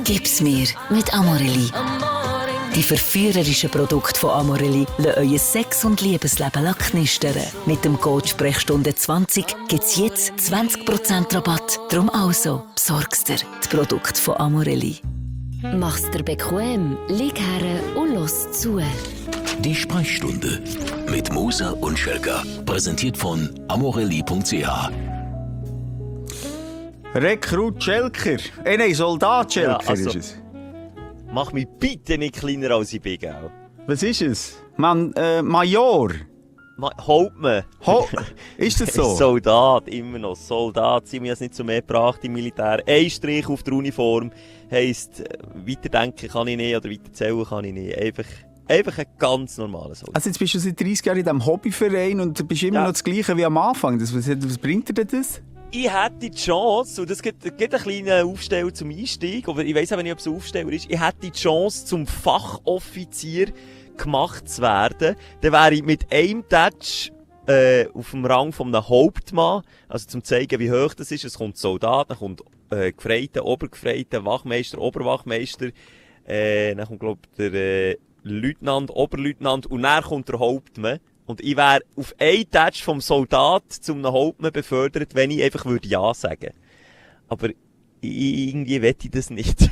Gib's mir mit Amorelli. Die verführerischen Produkte von Amorelli lassen euer Sex- und Liebesleben knistern. Mit dem Code Sprechstunde 20 gibt's jetzt 20% Rabatt. Drum also, besorgst dir die Produkte von Amorelli. Mach's dir bequem, lieg her und los zu. Die Sprechstunde mit Musa und Schelka. Präsentiert von amorelli.ch. Rekrut Schelker. Nein, Soldat Schelker Ja, also- ist es. Mach mich bitte nicht kleiner als ich bin, gell? Was ist es? Major. Hauptmann. Ist das so? Soldat, immer noch. Soldat, sie haben es nicht so mehr gebracht im Militär. Ein Strich auf der Uniform heisst, weiterdenken kann ich nicht oder weiterzählen kann ich nicht. Einfach ein ganz normaler Soldat. Also jetzt bist du seit 30 Jahren in diesem Hobbyverein und bist immer noch das Gleiche wie am Anfang. Was bringt dir das? Ich hätte die Chance, und das gibt einen kleinen Aufsteller zum Einstieg, aber ich weiss auch nicht, ob es ein Aufsteller ist, ich hätte die Chance, zum Fachoffizier gemacht zu werden. Dann wäre ich mit einem Touch auf dem Rang von einem Hauptmann, also zum zeigen, wie hoch das ist. Es kommt Soldat, dann kommt Gefreiter, Obergefreiter, Wachmeister, Oberwachmeister, dann kommt, glaube ich, der Leutnant, Oberleutnant und dann kommt der Hauptmann. Und ich wäre auf einen Touch vom Soldat zum Hauptmann befördert, wenn ich einfach würde Ja sagen. Aber irgendwie wette ich das nicht.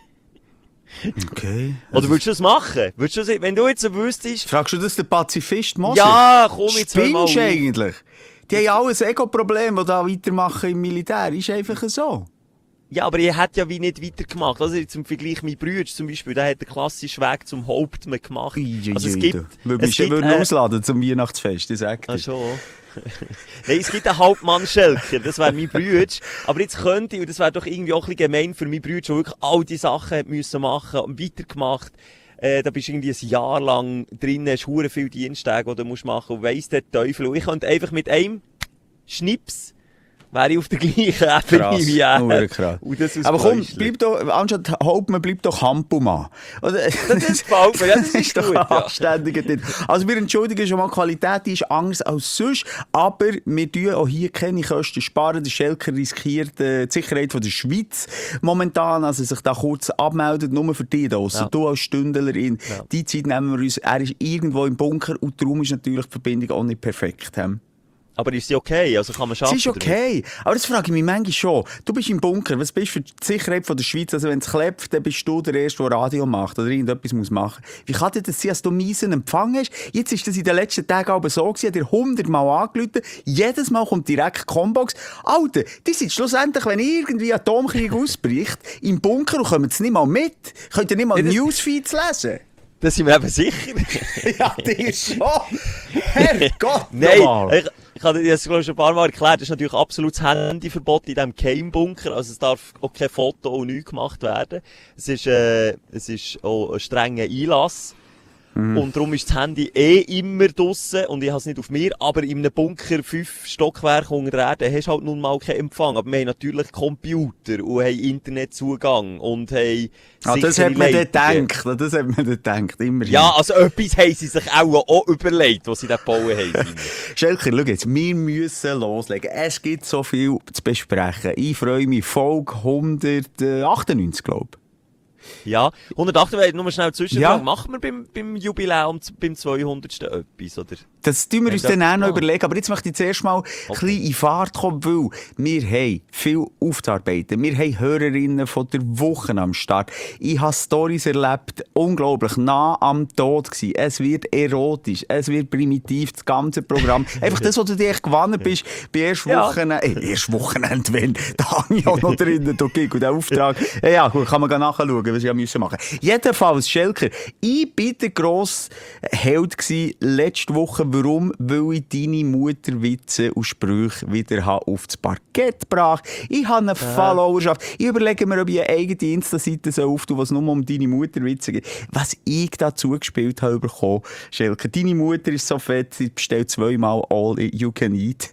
Okay. Oder würdest du das machen? Wenn du jetzt so wüsstest... Fragst du das den Pazifist Moser? Ja, komm jetzt mal auf. Spinnst eigentlich? Die haben alle ein Ego-Problem, das da weitermachen im Militär. Ist einfach so. Ja, aber ich hätte ja wie nicht weitergemacht. Also jetzt im Vergleich mein Bruder zum Beispiel, der hat den klassischen Weg zum Hauptmann gemacht. Also es gibt... würden ausladen zum Weihnachtsfest, ich sag dir. Ach schon. Nein, es gibt einen Hauptmann-Schelker, das wäre mein Bruder. Aber jetzt könnte ich, und das wäre doch irgendwie auch ein bisschen gemein für meinen Bruder, der wirklich all die Sachen hat müssen machen und weitergemacht. Da bist du irgendwie ein Jahr lang drin, hast verdammt viele Diensttage, die du machen musst und weiss der Teufel. Und ich könnte einfach mit einem Schnips wäre ich auf der gleichen Ebene wie er. Krass. Aber komm, bleib doch, anstatt Hauptmann, bleib doch Hampumann. Das gefällt mir, ja, das ist doch gut. ein anständiger Titel. Also wir entschuldigen schon mal, die Qualität die ist anders als sonst, aber wir tun auch hier keine Kosten sparen. Der Schelker riskiert die Sicherheit von der Schweiz momentan, also sich da kurz abmeldet, nur für dich da draussen. Du als Stündlerin, die Zeit nehmen wir uns, er ist irgendwo im Bunker und darum ist natürlich die Verbindung auch nicht perfekt. Aber ist sie okay? Also kann man schaffen? Es ist okay. Aber das frage ich mich manchmal schon. Du bist im Bunker. Was bist du für die Sicherheit von der Schweiz? Also wenn es klebt, dann bist du der Erste, der Radio macht oder irgendetwas muss machen. Wie kann dir das sein, dass du miesen Empfang hast? Jetzt ist das in den letzten Tagen aber so gewesen, hat er 100-mal angerufen. Jedes Mal kommt direkt Combox. Alter, die sind schlussendlich, wenn irgendwie Atomkrieg ausbricht, im Bunker und kommen sie nicht mal mit. Könnt ihr nicht mal Newsfeeds lesen? Das sind wir eben sicher. Ja, die ist schon. Herrgott, nein, ich habe das glaube ich schon ein paar Mal erklärt, das ist natürlich absolutes Handyverbot in diesem Geheimbunker, also es darf auch kein Foto und nichts gemacht werden. Es ist auch ein strenger Einlass. Und darum ist das Handy immer draussen und ich habe es nicht auf mir, aber in einem Bunker 5 Stockwerke unter der Erde hast du halt nun mal keinen Empfang. Aber wir haben natürlich Computer und haben Internetzugang und haben das hat man dann gedacht, immerhin. Ja, also etwas haben sie sich auch überlegt, was sie da gebaut haben. Schelker, schau jetzt, wir müssen loslegen. Es gibt so viel zu besprechen. Ich freue mich, Folge 198, glaube ich. Ja, 108, nur schnell Zwischenfrage. Machen wir beim Jubiläum, beim 200. etwas, oder? Das tun wir uns dann auch noch überlegen. Aber jetzt möchte ich zuerst mal ein bisschen in Fahrt kommen, weil wir haben viel aufzuarbeiten. Wir haben Hörerinnen von der Woche am Start. Ich habe Storys erlebt, unglaublich, nah am Tod gewesen. Es wird erotisch, es wird primitiv, das ganze Programm. Einfach das, was du dir gewonnen bist, bei erst Wochenende, wenn, da habe ich auch noch drinnen, und der Auftrag. Ja, gut, kann man nachschauen, was ich machen musste. Jedenfalls, Schelker, ich war der grosse Held letzte Woche. Warum? Weil ich deine Mutterwitze und Sprüche wieder auf das Parkett gebracht habe. Ich habe eine Followerschaft. Ich überlege mir, ob ich eine eigene Insta-Seite auftue, was nur um deine Mutterwitze geht. Was ich dazu gespielt habe bekommen, Schelker, deine Mutter ist so fett, sie bestellt 2-mal All You Can Eat.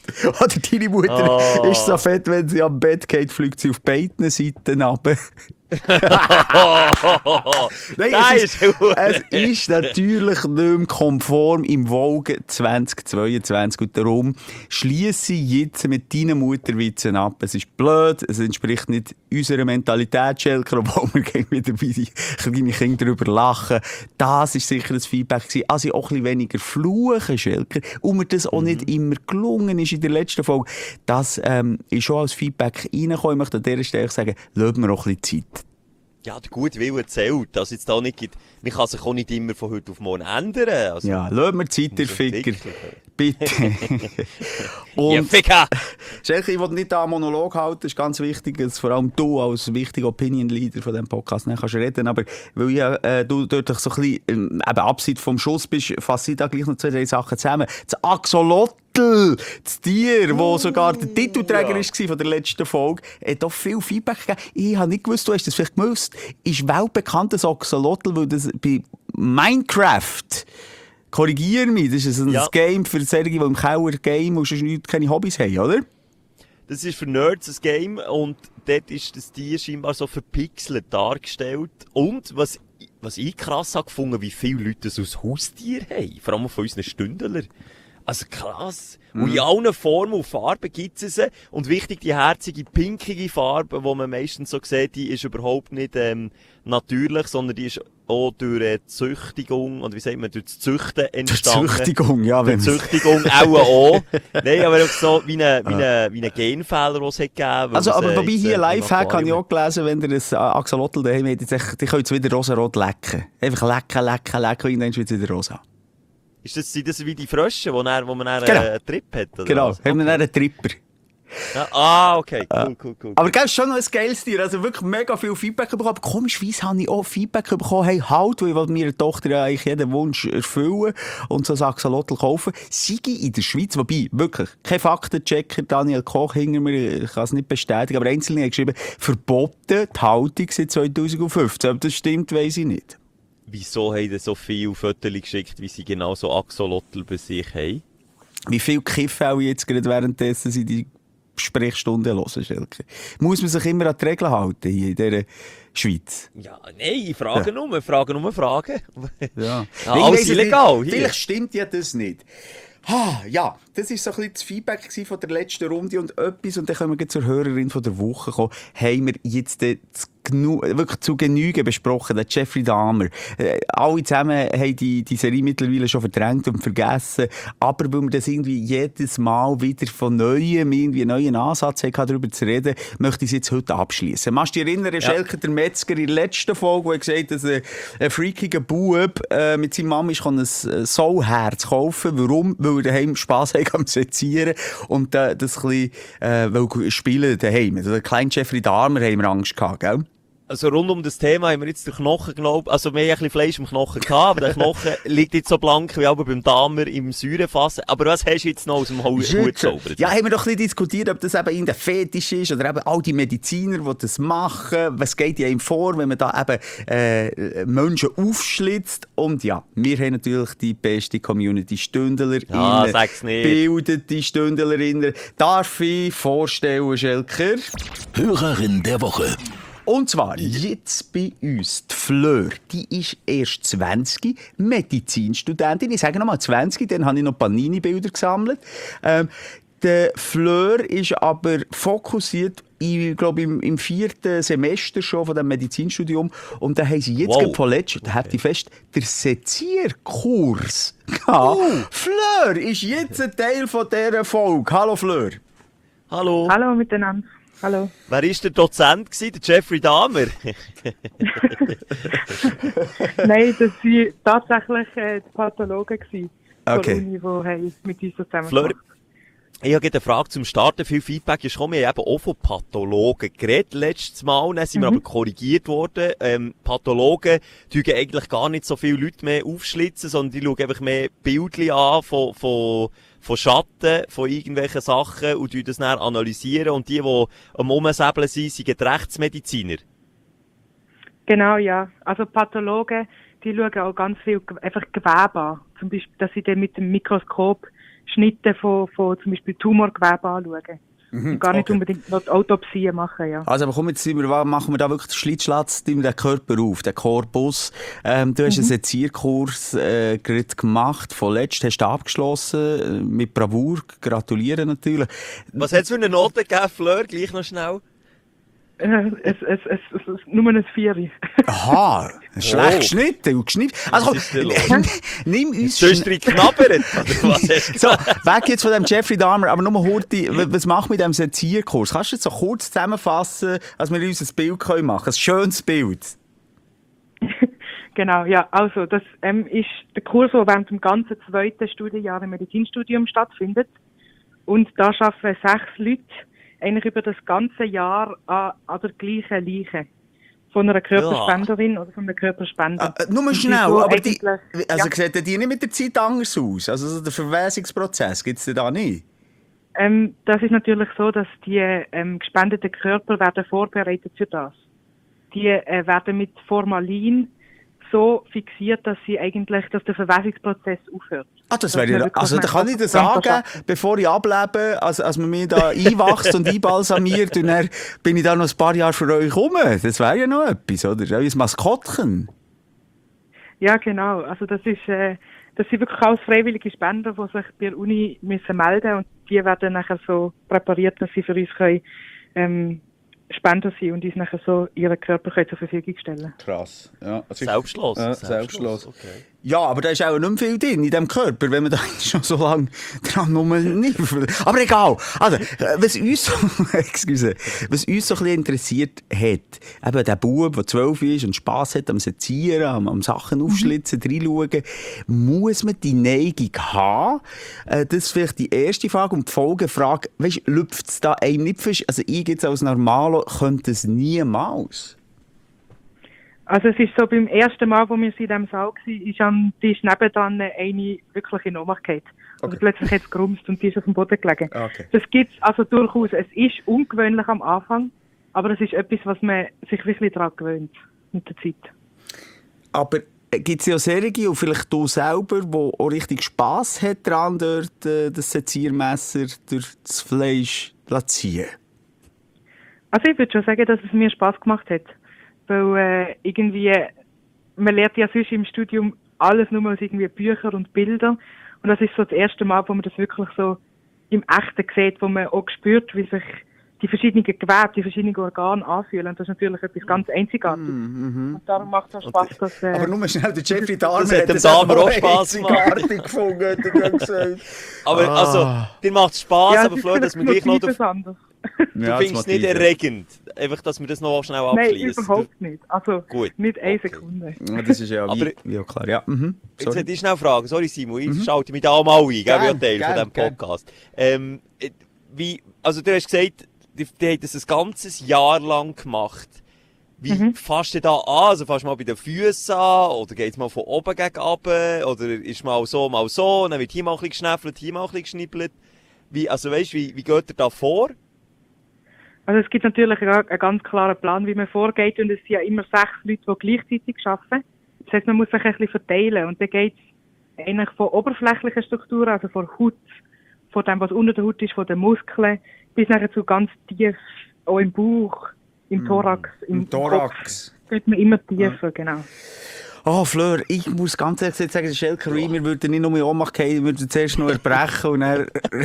Oder deine Mutter ist so fett, wenn sie am Bett geht, fliegt sie auf beiden Seiten runter. Nein, es ist natürlich nicht mehr konform im Wogen 2022 und darum schliesse ich jetzt mit deinen Mutterwitzen ab. Es ist blöd, es entspricht nicht unserer Mentalität, Schelker, obwohl wir wieder bei den kleinen Kindern darüber lachen. Das war sicher das Feedback gewesen. Also ich auch ein bisschen weniger fluchen, Schelker, und mir das auch nicht immer gelungen ist in der letzten Folge. Das ist schon als Feedback reingekommen. Ich möchte an dieser Stelle sagen, lassen wir auch ein bisschen Zeit. Ja, der gute Wille zählt. Also jetzt da nicht, man kann sich auch nicht immer von heute auf morgen ändern. Also, ja, lassen wir Zeit, der Ficker. Bitte. Und ja, Ficker! Schelke, ich will nicht da einen Monolog halten, das ist ganz wichtig, dass vor allem du als wichtiger Opinion-Leader von diesem Podcast nicht kannst reden, aber weil du dort so ein bisschen eben abseits vom Schuss bist, fasse ich da gleich noch 2-3 Sachen zusammen. Das Axolotl, das Tier, das sogar der Titelträger war von der letzten Folge, hat auch viel Feedback gegeben. Ich habe nicht gewusst, du hast das vielleicht gewusst, ist weltbekannt das Axolotl, weil das bei Minecraft, korrigiere mich, das ist ein Game für solche, die im Keller game und sonst keine Hobbys haben, oder? Das ist für Nerds ein Game und dort ist das Tier scheinbar so verpixelt dargestellt. Und was ich krass habe gefunden, wie viele Leute das als Haustier haben. Vor allem von unseren Stündler. Also krass. Und in allen Formen und Farben gibt es sie. Und wichtig, die herzige, pinkige Farbe, die man meistens so sieht, die ist überhaupt nicht natürlich, sondern die ist auch durch Züchtigung, oder wie sagt man, durch das Züchten entstanden. Züchtigung, ja. Durch Züchtigung auch. Nein, aber auch so wie ein Genfehler, den es hat gegeben. Also, aber wobei hier Lifehack habe ich auch gelesen, wenn ihr ein Axolotl daheim habt, die können es wieder rosarot lecken. Einfach lecken, und dann wird es wieder rosa. Sind das wie die Frösche, wo man einen Trip hat? Oder genau, was? haben wir dann einen Tripper. Ja, okay, cool. Aber gell, schon noch ein geiles Tier, also wirklich mega viel Feedback bekommen. Aber komischerweise habe ich auch Feedback bekommen, hey, halt, weil ich will meiner Tochter ja eigentlich jeden Wunsch erfüllen und so ein Axolotl kaufen. Sei in der Schweiz, wobei, wirklich, kein Faktenchecker, Daniel Koch hinter mir, ich kann es nicht bestätigen, aber Einzelne haben geschrieben, verboten die Haltung seit 2015. Ob das stimmt, weiss ich nicht. Wieso haben so viele Fotos geschickt, wie sie genau so Axolotl bei sich haben? Wie viel Kiffen auch jetzt gerade währenddessen sie die Sprechstunden hören, Schelke? Muss man sich immer an die Regeln halten hier in dieser Schweiz? Ja, nein, ich frage nur. Ja. Alles illegal hier. Vielleicht stimmt ja das nicht. Ja, das war so ein bisschen das Feedback von der letzten Runde und etwas, und dann können wir zur Hörerin von der Woche kommen, haben wir jetzt wirklich zu Genüge besprochen, der Jeffrey Dahmer. Alle zusammen haben die Serie mittlerweile schon verdrängt und vergessen, aber weil wir das irgendwie jedes Mal wieder von Neuem, irgendwie einen neuen Ansatz haben, darüber zu reden, möchte ich es jetzt heute abschließen. Machst du dich erinnern, Schelker, der Metzger in der letzten Folge, wo er gesagt hat, dass ein freakiger Bub mit seiner Mama ein Soulherz kaufen. Warum? Weil er daheim Spass hat am Sezieren und das ein bisschen spielen daheim. Also der kleine Jeffrey Dahmer haben wir Angst gehabt, gell? Also rund um das Thema haben wir jetzt den Knochen genommen. Also wir haben ein bisschen Fleisch im Knochen gehabt, aber der Knochen liegt jetzt so blank wie aber beim Dahmer im Säurefass. Aber was hast du jetzt noch aus dem Hut gezaubert? Ja, haben wir doch ein bisschen diskutiert, ob das eben in der Fetisch ist oder eben all die Mediziner, die das machen. Was geht ja ihm vor, wenn man da eben Menschen aufschlitzt? Und ja, wir haben natürlich die beste Community Stündlerinnen. Ja, sag's nicht. Bildete Stündlerinnen. Darf ich vorstellen, Schelker? Hörerin der Woche. Und zwar jetzt bei uns die Fleur, die ist erst 20, Medizinstudentin. Ich sage nochmal 20, dann habe ich noch Panini-Bilder gesammelt. Der Fleur ist aber fokussiert, ich glaube, im 4. Semester schon von dem Medizinstudium. Und da haben sie jetzt von letztem, da habt ihr fest, der Sezierkurs gehabt. Fleur ist jetzt ein Teil von dieser Folge. Hallo Fleur. Hallo. Hallo miteinander. Hallo. Wer war der Dozent gewesen? Der Jeffrey Dahmer? Nein, das waren tatsächlich die Pathologen gewesen, Okay. von der Uni, die mit uns zusammen Fleur, gemacht. ich habe eine Frage zum Starten. Viel Feedback ist gekommen. Wir haben eben auch von Pathologen geredet letztes Mal. Dann sind wir aber korrigiert worden. Pathologen tun eigentlich gar nicht so viele Leute mehr aufschlitzen, sondern die schauen einfach mehr Bildchen an von Schatten, von irgendwelchen Sachen und das dann analysieren. Und die am Umsäbeln sind die Rechtsmediziner. Genau, ja. Also Pathologen, die schauen auch ganz viel einfach Gewebe an. Zum Beispiel, dass sie dann mit dem Mikroskop Schnitte von zum Beispiel Tumorgewebe anschauen. Und gar nicht unbedingt noch die Autopsie machen, ja. Also, aber komm, jetzt machen wir da wirklich den Schlitzschlatz, den Körper auf, den Korpus. Du hast einen Sezierkurs gerade gemacht, vorletzt hast du abgeschlossen, mit Bravour, gratulieren natürlich. Was hat es für eine Note gegeben, Fleur? Gleich noch schnell. Nur ein 4. Aha, schlecht geschnitten und geschnitten. Also komm, nimm uns Sonst drin knabbert, oder was hast du so, weg jetzt von dem Jeffrey Dahmer, aber nur Hurti, was macht mit dem Sezierkurs? Kannst du jetzt so kurz zusammenfassen, dass wir uns ein Bild machen können? Ein schönes Bild. Genau, ja. Also, das ist der Kurs, der während dem ganzen 2. Studienjahr im Medizinstudium stattfindet. Und da arbeiten 6 Leute eigentlich über das ganze Jahr an der gleichen Leiche. Von einer Körperspenderin oder von einem Körperspender. Nur schnell, so aber sieht die nicht mit der Zeit anders aus? Also so der Verwesungsprozess, gibt es da nicht? Das ist natürlich so, dass die gespendeten Körper werden vorbereitet für das. Die werden mit Formalin so fixiert, dass der Verwesungsprozess aufhört. Das wäre ja, also da kann ich das sagen, bevor ich ablebe, als man mich da einwachst und einbalsamiert und dann bin ich da noch ein paar Jahre für euch rum. Das wäre ja noch etwas, oder? Ein Maskottchen. Ja, genau. Also das sind wirklich alles freiwillige Spender, die sich bei der Uni müssen melden und die werden nachher so präpariert, dass sie für uns können, Spender sind und uns nachher so ihren Körper zur Verfügung stellen. Krass. Ja, also Selbstschloss. Okay. Ja, aber da ist auch nicht mehr viel drin in diesem Körper, wenn man da schon so lange dran nicht. Aber egal. Also, was uns so ein bisschen interessiert hat, eben der Bub, der 12 ist und Spass hat am Sezieren, am Sachen aufschlitzen, reinschauen, muss man die Neigung haben? Das ist vielleicht die erste Frage. Und die Folgefrage, weisst, lüpft es da einem nicht fest? Also, ich jetzt als Normalo könnte es niemals. Also es ist so, beim ersten Mal, wo wir in diesem Saal waren, ist am Tisch nebenan eine wirklich in Ohnmacht gefallen. Also plötzlich hat es gerumst und die ist auf dem Boden gelegen. Okay. Das gibt es also durchaus. Es ist ungewöhnlich am Anfang, aber es ist etwas, was man sich wirklich daran gewöhnt mit der Zeit. Aber gibt es ja Serien, und vielleicht du selber, die auch richtig Spass hat daran, dort das Seziermesser durch das Fleisch zu ziehen? Also ich würde schon sagen, dass es mir Spass gemacht hat. Weil irgendwie, man lernt ja sonst im Studium alles nur aus irgendwie Büchern und Bildern. Und das ist so das erste Mal, wo man das wirklich so im Echten sieht, wo man auch spürt, wie sich die verschiedenen Gewebe, die verschiedenen Organe anfühlen. Und das ist natürlich etwas ganz Einzigartiges. Und darum macht es auch Spass, dass... aber nur schnell, der Jeffrey Dahmer hat dem Dahmer auch Spass gemacht. gefunden, aber also, dir macht es Spass, ja, aber Flor, dass wir gleich noch... Du ja, findest es nicht erregend, einfach, dass wir das noch schnell abschließen. Nein, überhaupt nicht. Also, gut. Nicht eine Sekunde. Ja, das ist ja wie auch klar. Ja. Jetzt hätte ich schnell fragen, sorry Simon, ich schalte mich da mal ein, ich bin Teil von diesem Podcast. Also du hast gesagt, die haben das ein ganzes Jahr lang gemacht. Wie fasst du da an? Also fährst du mal bei den Füßen an, oder geht es mal von oben gegen unten, oder ist mal so, und dann wird hier mal ein bisschen geschnäffelt, hier mal ein bisschen geschnippelt. Wie geht ihr da vor? Also es gibt natürlich einen ganz klaren Plan, wie man vorgeht, und es sind ja immer 6 Leute, die gleichzeitig arbeiten. Das heisst, man muss sich ein bisschen verteilen, und dann geht es eigentlich von oberflächlichen Strukturen, also von Haut, von dem, was unter der Haut ist, von den Muskeln, bis nachher zu ganz tief, auch im Bauch, im Thorax, im Thorax. Kopf. Geht man immer tiefer, genau. Oh, Fleur, ich muss ganz ehrlich sagen, der Schelker Rui, wir würden nicht nur in Ohnmacht fallen, wir würden zuerst noch erbrechen und dann...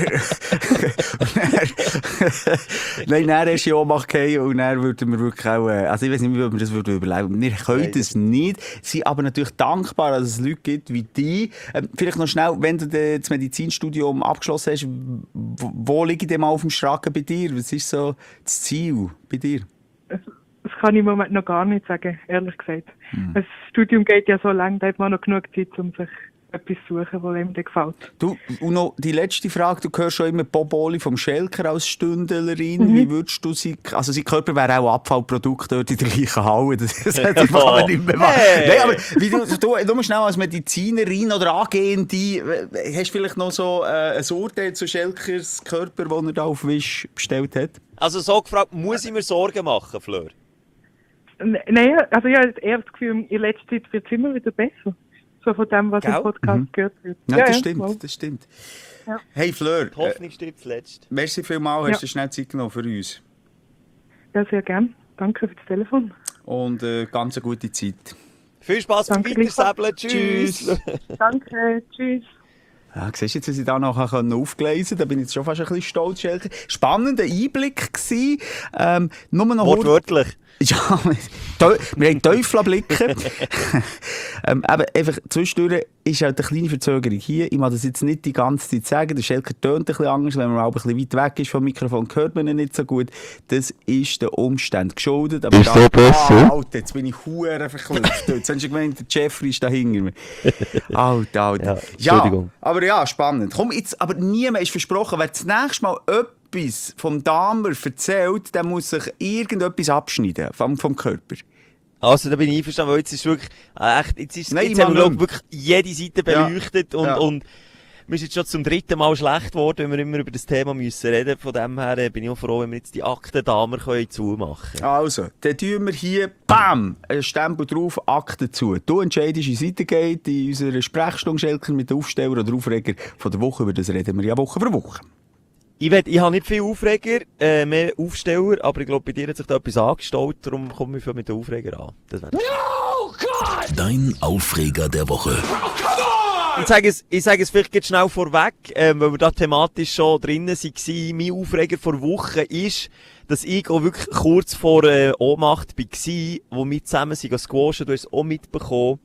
Nein, dann erst in Ohnmacht fallen und dann würden wir wirklich auch... Also ich weiß nicht, wie wir das überleben. Wir können das nicht, sind aber natürlich dankbar, dass es Leute gibt wie die. Vielleicht noch schnell, wenn du das Medizinstudium abgeschlossen hast, wo liegt denn mal auf dem Schragen bei dir? Was ist so das Ziel bei dir? Das kann ich im Moment noch gar nicht sagen, ehrlich gesagt. Das Studium geht ja so lang, da hat man noch genug Zeit, um sich etwas zu suchen, was einem gefällt. Du, und noch die letzte Frage, du hörst schon immer Boboli vom Schelker als Stündlerin. Wie würdest du sie... Also sein Körper wäre auch Abfallprodukt dort in der gleichen Halle. Das hätte man nicht mehr machen. Hey. Nein, aber wie du schnell als Medizinerin oder Angehende, hast du vielleicht noch so ein Urteil zu Schelkers Körper, den er da auf Wisch bestellt hat? Also so gefragt, muss ich mir Sorgen machen, Fleur? Nein, also ich habe eher das Gefühl, in letzter Zeit wird es immer wieder besser. so von dem, was Gell? im Podcast gehört wird. Ja, das voll. stimmt, das stimmt. Ja. Hey Fleur, Die Hoffnung stirbt zuletzt. merci vielmals, hast Ja. du schnell Zeit genommen für uns. Ja, sehr gern. Danke für das Telefon. Und ganz eine gute Zeit. Viel Spass beim Danke, Weitersäbeln. Tschüss. Danke, tschüss. Ja, siehst du jetzt, was ich da noch aufgelesen habe? Da bin ich jetzt schon fast ein bisschen stolz. Schelke. Spannender Einblick gewesen. Nur noch Wortwörtlich. Ja, wir haben Teufelblicke. Aber einfach zwischendurch ist halt eine kleine Verzögerung hier. Ich mag das jetzt nicht die ganze Zeit sagen. Der Schelker tönt ein bisschen anders. Wenn man auch ein bisschen weit weg ist vom Mikrofon, hört man ihn nicht so gut. Das ist den Umständen geschuldet. Aber Ist so besser? Alter, jetzt bin ich verdammt verklüpft. Jetzt hast du gemeint, der Jeffrey ist da hinter mir. Alter. Ja, Ja, Entschuldigung. aber ja, spannend. Komm, jetzt, aber niemand ist versprochen, wer das nächste Mal etwas vom Damer erzählt, der muss sich irgendetwas abschneiden vom Körper. Also, da bin ich einverstanden, weil jetzt ist wirklich, echt, jetzt Nein, haben wir, Mann, glaub ich, wirklich jede Seite Ja. beleuchtet Ja. und mir ist jetzt schon zum 3. Mal schlecht geworden, wenn wir immer über das Thema müssen reden. Von dem her bin ich auch froh, wenn wir jetzt die Aktendamer können zumachen können. Also, dann tun wir hier, bam, einen Stempel drauf, Akte zu. Du entscheidest, wie es weitergeht in unserer Sprechstunde, Schelker, mit den Aufsteller oder Aufreger von der Woche. Über das reden wir ja Woche für Woche. Ich habe nicht viel Aufreger, mehr Aufsteller, aber ich glaube, bei dir hat sich da etwas angestaut, darum kommen wir mit den Aufreger an. Das wäre Dein Aufreger der Woche. Ich sage es vielleicht jetzt schnell vorweg, weil wir da thematisch schon drinnen waren. Mein Aufreger vor Woche ist, dass ich auch wirklich kurz vor Ohnmacht war, wo wir zusammen sind squashen, du hast es auch mitbekommen,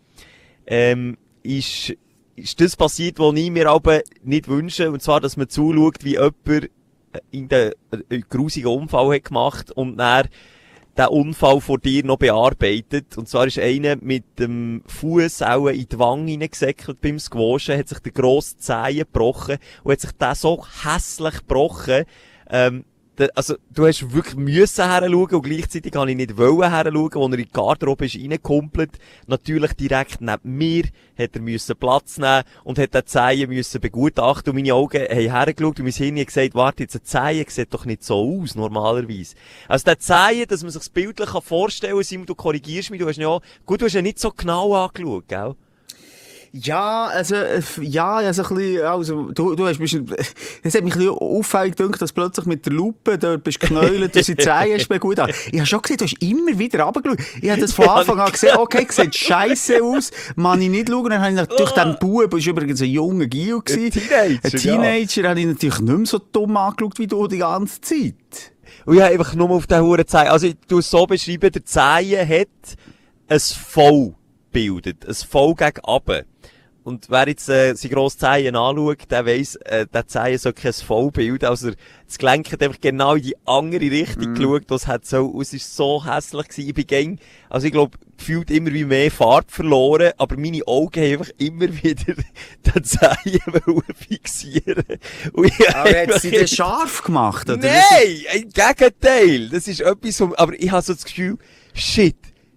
ist das passiert, was ich mir aber nicht wünsche, und zwar, dass man zuschaut, wie jemand in den grusigen Unfall hat gemacht und dann den Unfall vor dir noch bearbeitet. Und zwar ist einer mit dem Fuß auch in die Wange hineingesäckelt beim Squashen, hat sich der grosse Zehen gebrochen und hat sich den so hässlich gebrochen, also, du hast wirklich müssen heranschauen und gleichzeitig habe ich nicht wollen heranschauen, als er in die Garderobe ist reingekumpelt. Natürlich direkt neben mir hat er müssen Platz nehmen und hat den Zehen müssen begutachten und meine Augen haben hergeschaut und mein Hirn hat gesagt, warte, jetzt ein Zehen sieht doch nicht so aus, normalerweise. Also der Zehen, dass man sich das bildlich vorstellen kann, Simon, du korrigierst mich, du hast ja, gut, du hast ja nicht so genau angeschaut, gell? Ja, also ein bisschen, also, du hast bestimmt, es hat mich ein bisschen auffällig gedacht, dass plötzlich mit der Lupe, dort bist geknäult, du sie Zehen hast gut an. Ich habe schon gesehen, du hast immer wieder runtergeschaut. Ich habe das von Anfang an gesehen, okay, sieht scheisse aus, man ich nicht schauen. Dann habe ich natürlich den Bub, das war übrigens ein junger Gil gewesen. Ein Teenager, habe ich natürlich nicht mehr so dumm angeschaut wie du die ganze Zeit. Und ich habe einfach nur auf den Huren Zehen, also ich tue es so beschreiben, der Zehen hat ein V bildet, ein V gegen runter. Und wer jetzt seine grosse Zehen anschaut, der weiss, der Zehen soll kein V bilden. Also das Gelenk hat einfach genau in die andere Richtung geschaut, was hat so, es ist so hässlich gewesen. Ich bin also ich glaube, gefühlt immer wie mehr Farbe verloren, aber meine Augen haben einfach immer wieder den Zehen fixieren. Aber hat sie das scharf gemacht, oder? Nein, im Gegenteil. Das ist etwas, aber ich habe so das Gefühl, shit,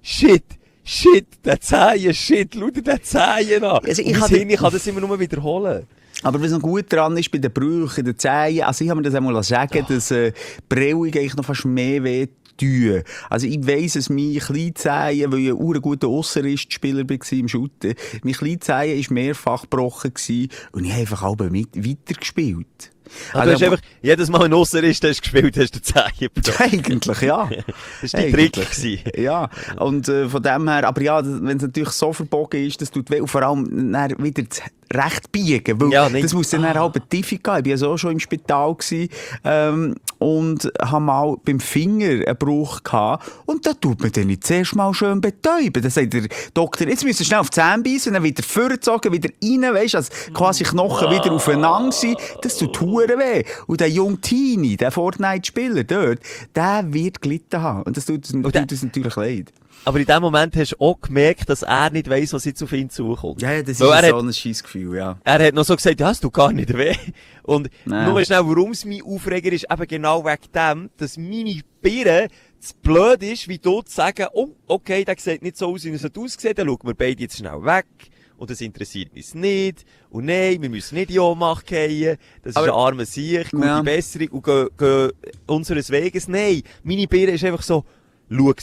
der Zehen, schau dir den Zehen an. Also ich kann das immer nur wiederholen. Aber was noch gut dran ist bei den Brüchen, den Zehen, also ich habe mir das einmal sagen, dass Brillung eigentlich noch fast mehr weh tun. Also ich weiss, dass mein Kleinzehen, weil ich ein guter Aussenrichtspieler war im Schutten, mein Kleinzehen war mehrfach gebrochen gewesen und ich habe einfach auch weitergespielt. Also du hast einfach jedes Mal ein Aussenrist gespielt, hast du den Zehen gebrochen. Eigentlich, ja. Das war dein Trick gewesen. Ja, und von dem her, aber ja, wenn es natürlich so verbogen ist, das tut weh, und vor allem dann wieder recht biegen, weil ja, das muss dann auch eine Tiefe gehen. Ich war ja so schon im Spital gewesen, und habe mal beim Finger einen Bruch gehabt, und da tut man den nicht zuerst mal schön betäuben. Dann sagt der Doktor, jetzt müssen wir schnell auf die Zähne beißen, dann wieder vorgezogen, wieder rein, weisst, also quasi Knochen wieder aufeinander sind. Das tut verdammt weh. Und der junge Teenie, der Fortnite-Spieler dort, der wird gelitten haben. Und das tut uns natürlich leid. Aber in dem Moment hast du auch gemerkt, dass er nicht weiss, was jetzt auf ihn zukommt. Ja, das ist so ein Scheissgefühl, ja. Er hat noch so gesagt, ja, es tut gar nicht weh. Und Nein. nur schnell, warum es mein Aufreger ist, eben genau wegen dem, dass meine Birne zu blöd ist, wie du zu sagen, oh, okay, der sieht nicht so aus, wie er aussieht, dann schauen wir beide jetzt schnell weg. Und das interessiert uns nicht. Und nein, wir müssen nicht in Ohnmacht fallen. Das ist ein armer Sieg, gute Besserung und gehen unseres Weges. Nein, meine Birne ist einfach so, schau's an.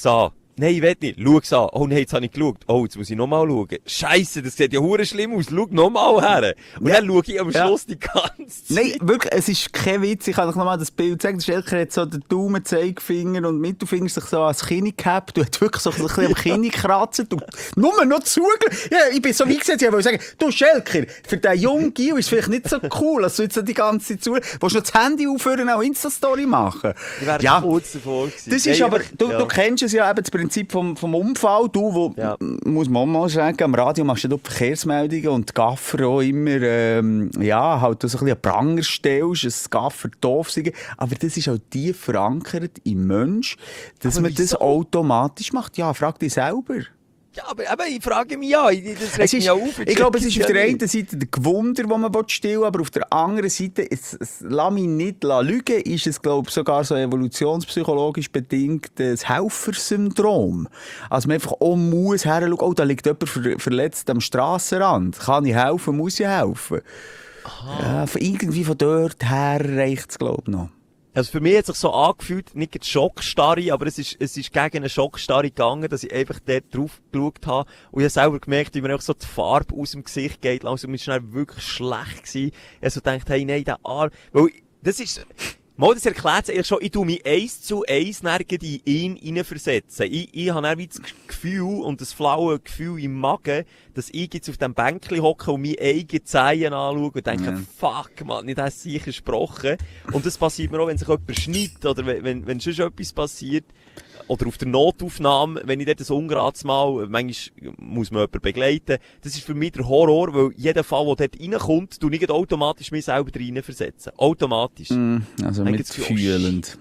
Nein, ich will nicht. Schau's an. Oh nein, jetzt habe ich geschaut. Oh, jetzt muss ich nochmal schauen. Scheisse, das sieht ja hure schlimm aus. Schau nochmal her. Und dann schaue ich am Schluss die ganze Zeit. Nein, wirklich, es ist kein Witz. Ich kann euch nochmal das Bild zeigen. Der Schelker hat so den Daumen, Zeigefinger und Mittelfinger sich so ans Kinn gehabt. Du hast wirklich so ein bisschen am Kinn gekratzt. Du nur noch zugelassen. Ja, ich bin so wie gesagt, ich wollte sagen, du Schelker, für den jungen Gil ist es vielleicht nicht so cool, dass du jetzt so die ganze Zeit zu. Willst du noch das Handy aufhören und auch Insta-Story machen? Ich wäre kurz davor gewesen. Das ist aber, du kennst es ja eben, das Prinzip vom Unfall. Du, wo, muss man mal sagen, am Radio machst du Verkehrsmeldungen und die Gaffer auch immer, halt so ein bisschen an Pranger stellst, dass Gaffer doof sind. Aber das ist auch tief verankert im Mensch, dass man das automatisch macht. Ja, frag dich selber. Ja, aber ich frage mich ja, das regt mich ja auf. Ich glaube, es ist auf der einen Seite der Gewunder, den man stillen will, aber auf der anderen Seite, lass mich nicht lügen, ist es, glaube ich, sogar so evolutionspsychologisch bedingt das Helfersyndrom. Also man einfach auch muss heranschauen, oh, da liegt jemand verletzt am Strassenrand. Kann ich helfen, muss ich helfen. Ja, irgendwie von dort her reicht es, glaube ich, noch. Also für mich hat es sich so angefühlt, nicht eine Schockstarre, aber es ist gegen eine Schockstarre gegangen, dass ich einfach dort drauf geschaut habe. Und ich habe selber gemerkt, wie mir auch so die Farbe aus dem Gesicht geht. Also mir war es wirklich schlecht gewesen. Ich habe so gedacht, hey, nein, der Arm. Weil, das erklärt es eigentlich schon, ich tue mich 1:1 in ihn hineinversetzen. Ich habe dann wie das Gefühl und das flaue Gefühl im Magen, dass ich jetzt auf dem Bänkchen hocke und meine eigenen Zehen anschaue und denke, fuck, man, nicht das sicher gesprochen. Und das passiert mir auch, wenn sich jemand schneidet oder wenn schon etwas passiert. Oder auf der Notaufnahme, wenn ich dort ein ungerades Mal, manchmal muss man jemanden begleiten. Das ist für mich der Horror, weil jeder Fall, der dort reinkommt, tue ich automatisch mich selber reinversetzen. Automatisch. Also mitfühlend.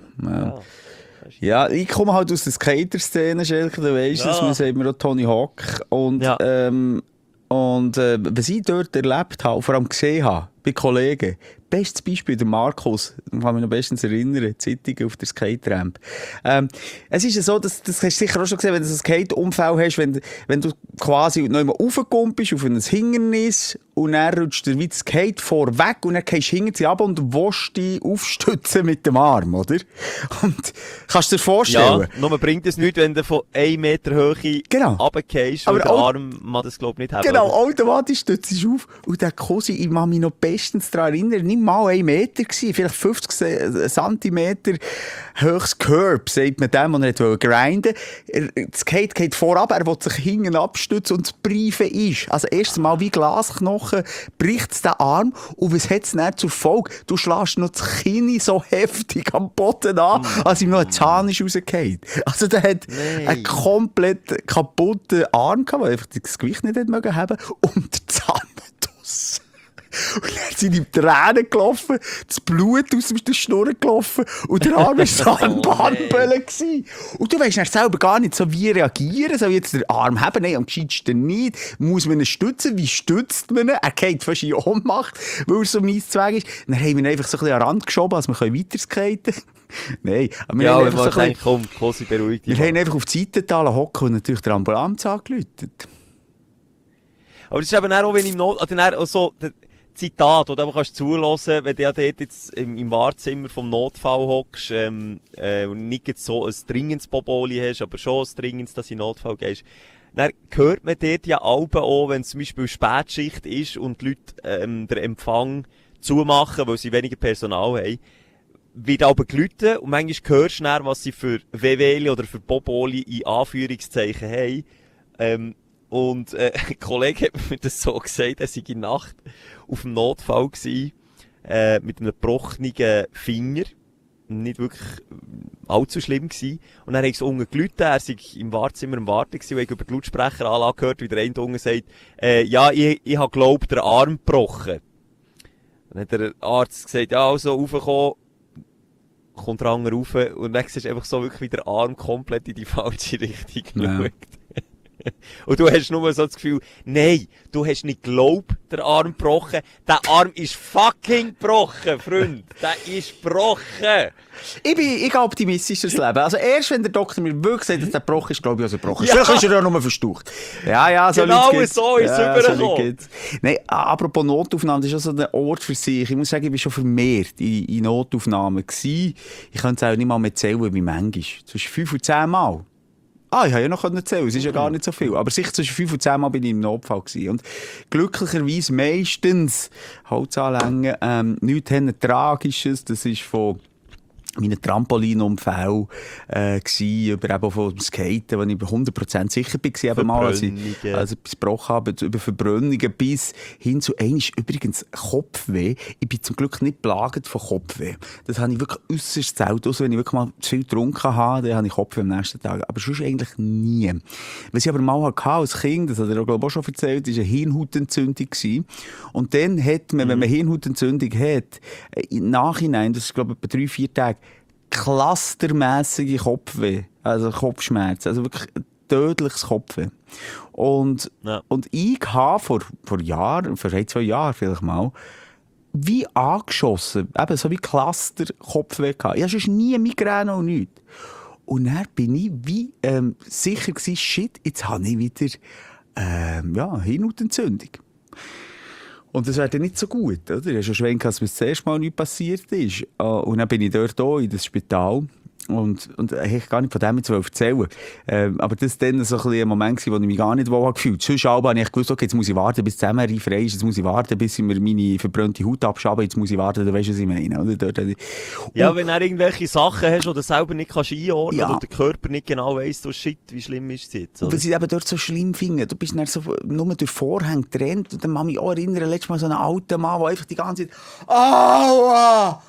Ja, ich komme halt aus der Skater-Szene, Schelker, du weisst es, man sagt mir auch Tony Hawk. Und was ich dort erlebt habe, vor allem gesehen habe, bei Kollegen, bestes Beispiel, der Markus, ich kann mich noch bestens erinnern, Zeitung auf der Skate-Ramp. Es ist ja so, das hast du sicher auch schon gesehen, wenn du so ein Skate-Unfall hast, wenn du quasi noch einmal raufkommst auf ein Hindernis und dann rutscht dir wie das Skate vorweg und dann gehst du hinter sie ab und willst dich aufstützen mit dem Arm, oder? Und kannst du dir vorstellen? Ja, nur bringt es nichts, wenn du von 1 Meter Höhe runtergehst, weil der Arm man das, glaube ich, nicht haben. Genau, automatisch stützt du auf und der Kosi, ich kann mich noch bestens daran erinnern, nicht mal 1 Meter gewesen, vielleicht 50 Zentimeter höchst Curb, sagt man dem, und er wollte grinden. Das Skate geht vorab, er will sich hinten abstützen und das Briefen ist. Also erst mal wie Glasknochen bricht es den Arm und was hat es dann zur Folge? Du schlägst noch das Kinn so heftig am Boden an, als ihm noch ein Zahn ist rausgefallen. Also der hat einen komplett kaputten Arm gehabt, weil er einfach das Gewicht nicht haben mögen und der Zahn draussen. Und dann sind ihm Tränen gelaufen, das Blut aus der Schnur gelaufen und der Arm war so ein Bahnböllen gewesen. Und du weisst dann selber gar nicht so, wie reagieren. Soll ich jetzt den Arm haben? Nein, am gescheitsten nicht. Muss man ihn stützen? Wie stützt man ihn? Er geht fast in Ohnmacht, weil er so mies Zweig ist. Dann haben wir ihn einfach so ein bisschen an den Rand geschoben, als wir weiterskaten können. Nein, aber wir haben einfach so ein bisschen... Komm, beruhigt dich. Wir haben einfach auf die Seite hocken und natürlich der Ambulanz angeläutet. Aber das ist eben auch, wenn im so Zitat, oder du kannst zuhören, wenn du ja dort jetzt im Wartezimmer vom Notfall hockst, und nicht jetzt so ein dringendes Boboli hast, aber schon ein dringendes, dass du in Notfall gehst. Dann hört man dort ja auch, wenn es zum Beispiel Spätschicht ist und die Leute, den Empfang zumachen, weil sie weniger Personal haben, wird aber geläutet und manchmal hörst du dann, was sie für WWli oder für Boboli in Anführungszeichen haben. Und ein Kollege hat mir das so gesagt, er sei in der Nacht auf dem Notfall gewesen, mit einem gebrochenen Finger. Nicht wirklich allzu schlimm gewesen. Und dann hat er so unten geläutet, er sei im Wartezimmer am Warten gewesen, und ich über die Lautsprecheranlage gehört, wie der eine unten sagt, ja, ich habe glaubt, den Arm gebrochen. Dann hat der Arzt gesagt, ja, also, raufkommen, kommt der andere rauf, und dann siehst du einfach so wirklich, wie der Arm komplett in die falsche Richtung schaut. Und du hast nur so das Gefühl, nein, du hast nicht geglaubt, der Arm gebrochen. Der Arm ist fucking gebrochen, Freund. Der ist gebrochen. Ich gehe optimistisch durchs Leben. Also erst, wenn der Doktor mir wirklich sagt, dass der gebrochen ist, glaube ich, dass er gebrochen ist. Vielleicht ist er ja nur verstaucht. Ja, so genau Leute so ist es übergekommen. Nein, apropos Notaufnahme, das ist auch so ein Ort für sich. Ich muss sagen, ich war schon vermehrt in Notaufnahmen gewesen. Ich könnte es auch nicht mal mehr zählen, wie manchmal. Zwischen 5 und 10 Mal. Ich habe ja noch erzählen, es ist ja gar nicht so viel. Aber sicher zwischen 5 und 10 Mal bin ich im Notfall gewesen. Und glücklicherweise meistens Holzanlängen, nichts Tragisches. Das ist von meinen Trampolinunfällen über eben vom Skaten, wo ich 100% sicher war, eben mal, als ich etwas gebrochen habe, über Verbrennungen bis hin zu einmal übrigens Kopfweh. Ich bin zum Glück nicht plagend von Kopfweh. Das habe ich wirklich äußerst selten. Also wenn ich wirklich mal zu viel getrunken habe, dann habe ich Kopfweh am nächsten Tag. Aber sonst eigentlich nie. Was ich aber mal hatte als Kind, das hat er glaube ich auch schon erzählt, war eine Hirnhautentzündung. Und dann hat man, wenn man Hirnhautentzündung hat, im Nachhinein, das ist glaube ich etwa 3-4 Tage, clustermässige Kopfweh, also Kopfschmerzen, also wirklich tödliches Kopfweh. Und ich habe vor Jahren, vor 1-2 Jahren vielleicht mal, wie angeschossen, eben so wie Cluster-Kopfweh gehabt. Ich hatte sonst nie Migräne und nichts. Und dann bin ich wie sicher gewesen, shit, jetzt habe ich wieder Hirnhautentzündung. Und das wäre dann nicht so gut, oder? Du hast ja schon gedacht, dass mir das erste Mal nichts passiert ist. Und dann bin ich dort in das Spital. Und ich gar nicht von dem jetzt erzählen. Aber das war dann so ein Moment, wo ich mich gar nicht wohl gefühlt habe. Sonst habe ich gewusst, okay, jetzt muss ich warten, bis die Zusammenreih frei ist. Jetzt muss ich warten, bis ich mir meine verbrannte Haut abschabe. Jetzt muss ich warten, du weißt, was ich meine. Oder? Ja, wenn du irgendwelche Sachen hast, die du selber nicht einordnen kannst, oder der Körper nicht genau weiss, so shit, wie schlimm ist es jetzt? Oder? Was ich eben dort so schlimm finde, du bist dann so nur durch Vorhänge getrennt. Und dann kann ich mich auch erinnern, letztes Mal so einen alten Mann, der einfach die ganze Zeit «Aua!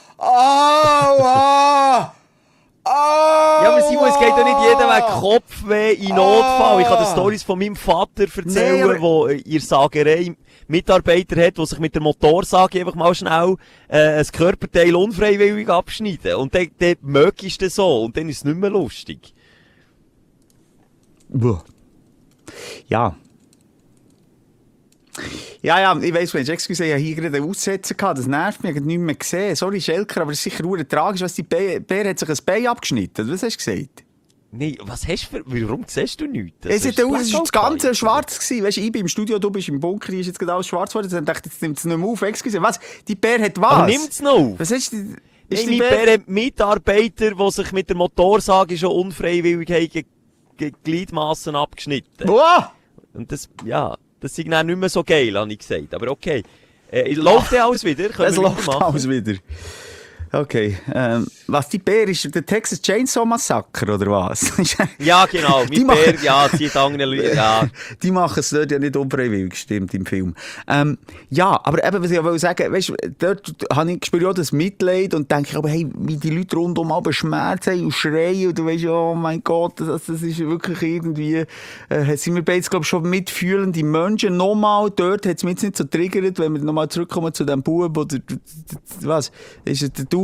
Aua!» Ja, aber Simon, es geht ja nicht jeder wegen Kopfweh in Notfall. Ich kann dir Storys von meinem Vater erzählen, der in der Sagerei Mitarbeiter hat, der sich mit der Motorsage einfach mal schnell ein Körperteil unfreiwillig abschneiden. Und dann mögst du so. Und dann ist es nicht mehr lustig. Ja. Ja, ich weiss, Mensch, excuse, ich habe hier gerade einen Aussetzer gehabt, das nervt mich, ich habe nicht mehr gesehen. Sorry, Schelker, aber es ist sicher sehr tragisch, was die Bär hat sich ein Bein abgeschnitten. Was hast du gesagt? Nee, was hast du warum siehst du nichts? Es war das Ganze schwarz gewesen. Weißt du, ich bin im Studio, du bist im Bunker, ist jetzt gerade alles schwarz geworden. Dann dachte ich, jetzt nimmt es nicht mehr auf. Excuse, was? Die Bär hat was? Aber nimmt es noch auf? Was hast du? Ist die Bär hat Mitarbeiter, die sich mit der Motorsage schon unfreiwillig Gliedmassen abgeschnitten. Wow! Und das ist dann nicht mehr so geil, habe ich gesagt. Aber okay. Läuft der alles wieder? Es läuft alles wieder. Okay. Was die Bär ist, der Texas Chainsaw Massacre, oder was? Ja, genau. Mit Bär, ja, zieht andere Leute, ja. Die machen es dort ja nicht unfreiwillig, stimmt, im Film. Ja, aber eben, was ich auch sagen, weißt du, dort spüre ich auch das Mitleid und denke, aber hey, wie die Leute rundum aber Schmerzen haben und schreien und du weißt, oh mein Gott, das ist wirklich irgendwie, sind wir beide, glaube ich, schon mitfühlende Menschen. Nochmal, dort hat es mich jetzt nicht so triggert, wenn wir nochmal zurückkommen zu dem Bub oder, was, ist es der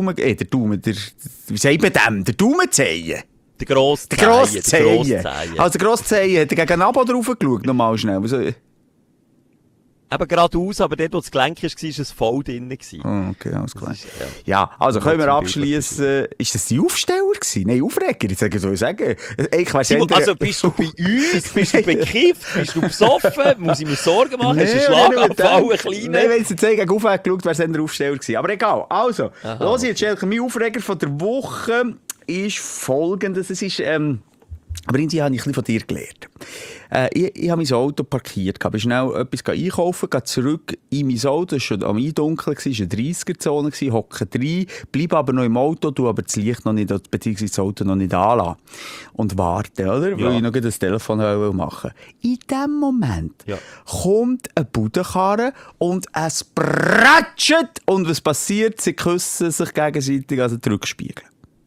wie sagt man dem? Der Daumenzehen? Der Grosszehen. Also der Grosszehen, hat er gegen den Abo drauf geschaut, nochmal schnell. Eben geradeaus, aber dort, wo das Gelenk war, war es voll drin. Oh, okay, alles klar. Ja, also können wir abschließen. Ist das die Aufsteller gewesen? Nein, Aufreger, ich soll sagen. Also bist du bei uns? Bist du bekifft? Bist du besoffen? Muss ich mir Sorgen machen? Hast du einen Schlaganfall, einen kleinen? Nein, wenn sie jetzt gegen Aufreger geschaut, wäre es dann der Aufsteller gewesen. Aber egal. Also, los jetzt, Schelke, mein Aufreger von der Woche ist folgendes. Es ist, aber irgendwie habe ich ein bisschen von dir gelernt. Ich habe mein Auto parkiert, bin schnell etwas einkaufen, gehe zurück in mein Auto, es war schon am Eindunkeln, es war eine 30er-Zone, hocke rein, bleibe aber noch im Auto, tue aber das Licht noch nicht, beziehungsweise das Auto noch nicht anlassen. Und warte, oder? Ja. Weil ich noch das Telefon machen will. In dem Moment kommt eine Budenkarre und es pratschet und was passiert? Sie küssen sich gegenseitig, also die Rückspiegel.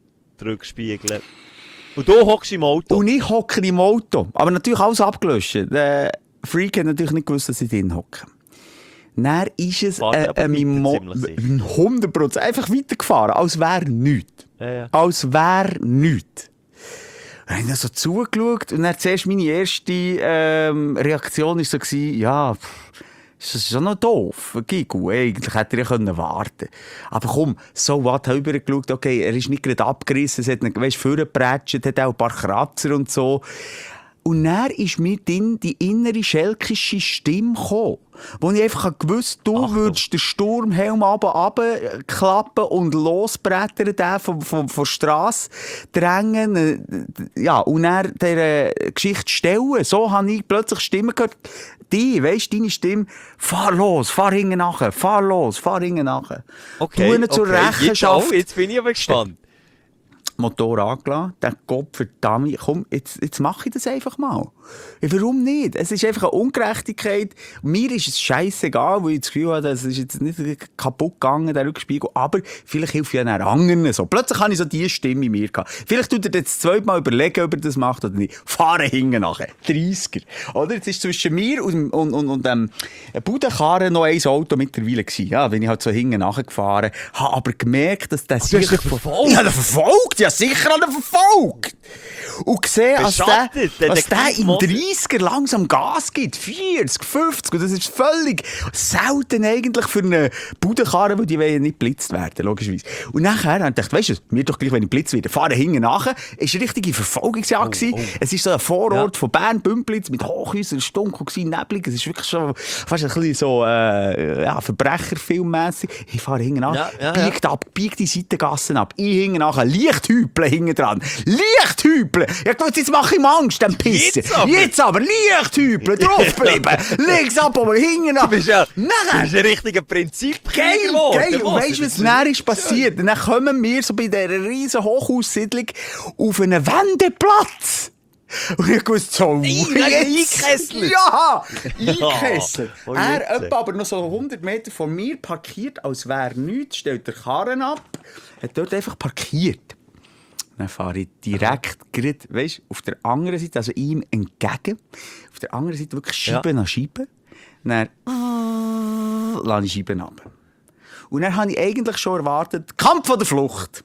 Und du hockst im Auto? Und ich hocke im Auto. Aber natürlich alles abgelöscht. Der Freak hat natürlich nicht gewusst, dass ich drin hocke. Dann ist es mein 100% einfach weitergefahren, als wäre nichts. Ja. Als wäre nichts. Dann habe ich so zugeschaut und dann zuerst meine erste Reaktion war so, ja, das ist schon noch doof. Gigu, eigentlich hätte er ja warten können. Aber komm, so was, habe ich rübergeschaut, okay, er ist nicht gerade abgerissen, es hat ihn, vorgeprätscht, hat auch ein paar Kratzer und so. Und dann ist mir dann die innere schelkische Stimme gekommen, wo ich einfach gewusst, du würdest den Sturmhelm runterklappen und losbrettern, den von der Strasse drängen, ja, und dann dieser Geschichte stellen. So habe ich plötzlich Stimmen gehört. Deine Stimme, fahr los, fahr hinten nachher, fahr los, fahr hinten nachher. Okay, Du ihnen zur Rechenschaft. Jetzt bin ich aber gespannt. Motor angelassen, der Kopf verdammt, komm, jetzt mache ich das einfach mal. Ja, warum nicht? Es ist einfach eine Ungerechtigkeit. Mir ist es scheissegal, weil ich das Gefühl habe, es ist jetzt nicht kaputt gegangen, der Rückspiegel, aber vielleicht hilft ja einen anderen so. Plötzlich habe ich so diese Stimme in mir gehabt. Vielleicht tut er jetzt zweimal überlegen, ob er das macht oder nicht. Fahren hinten nachher. 30er. Oder? Jetzt ist zwischen mir und dem Budenkarren noch ein Auto mittlerweile gewesen. Ja, bin ich halt so hinten nachgefahren. Habe aber gemerkt, dass der Du hast ihn verfolgt? Ja, der verfolgt! Ja, sicher hat er verfolgt! Und gesehen, als der in 30er langsam Gas gibt, 40, 50, und das ist völlig selten eigentlich für eine Budenkarre, weil die wollen ja nicht geblitzt werden, logischerweise. Und nachher habe ich gedacht, weisst du, mir doch gleich, wenn ich blitzt werde, fahren hinten nachher. Es war eine richtige Verfolgungsjagd. Es ist so ein Vorort von Bern, Bümplitz, mit Hochhäusern, es war dunkel, neblig, es ist wirklich schon fast ein bisschen so, Verbrecherfilmmässig. Ich fahre hinten nach, biegt die Seitengassen ab, ich hinten nachher, Lichthüpeln hinten dran, Lichthüpeln! Ja gut, jetzt mache ich ihm Angst, dem Pisser. Jetzt aber Lichthüpeln, draufbleiben, links ab, aber hinten ab. Du bist ein richtiger Prinzip. Geil! Und weisst du, was dann ist passiert? Und dann kommen wir so bei dieser riesen Hochhaussiedlung auf einen Wendeplatz. Und ich wusste so, eingekesselt. Ja, eingekesselt. Oh, Er etwa aber noch so 100 Meter von mir parkiert, als wäre nichts, stellt der Karren ab, hat dort einfach parkiert. Dann fahre ich direkt, weisst, auf der anderen Seite, also ihm entgegen, auf der anderen Seite wirklich Scheibe an Scheibe. Dann lasse ich Scheiben ab. Und dann habe ich eigentlich schon erwartet, Kampf von der Flucht.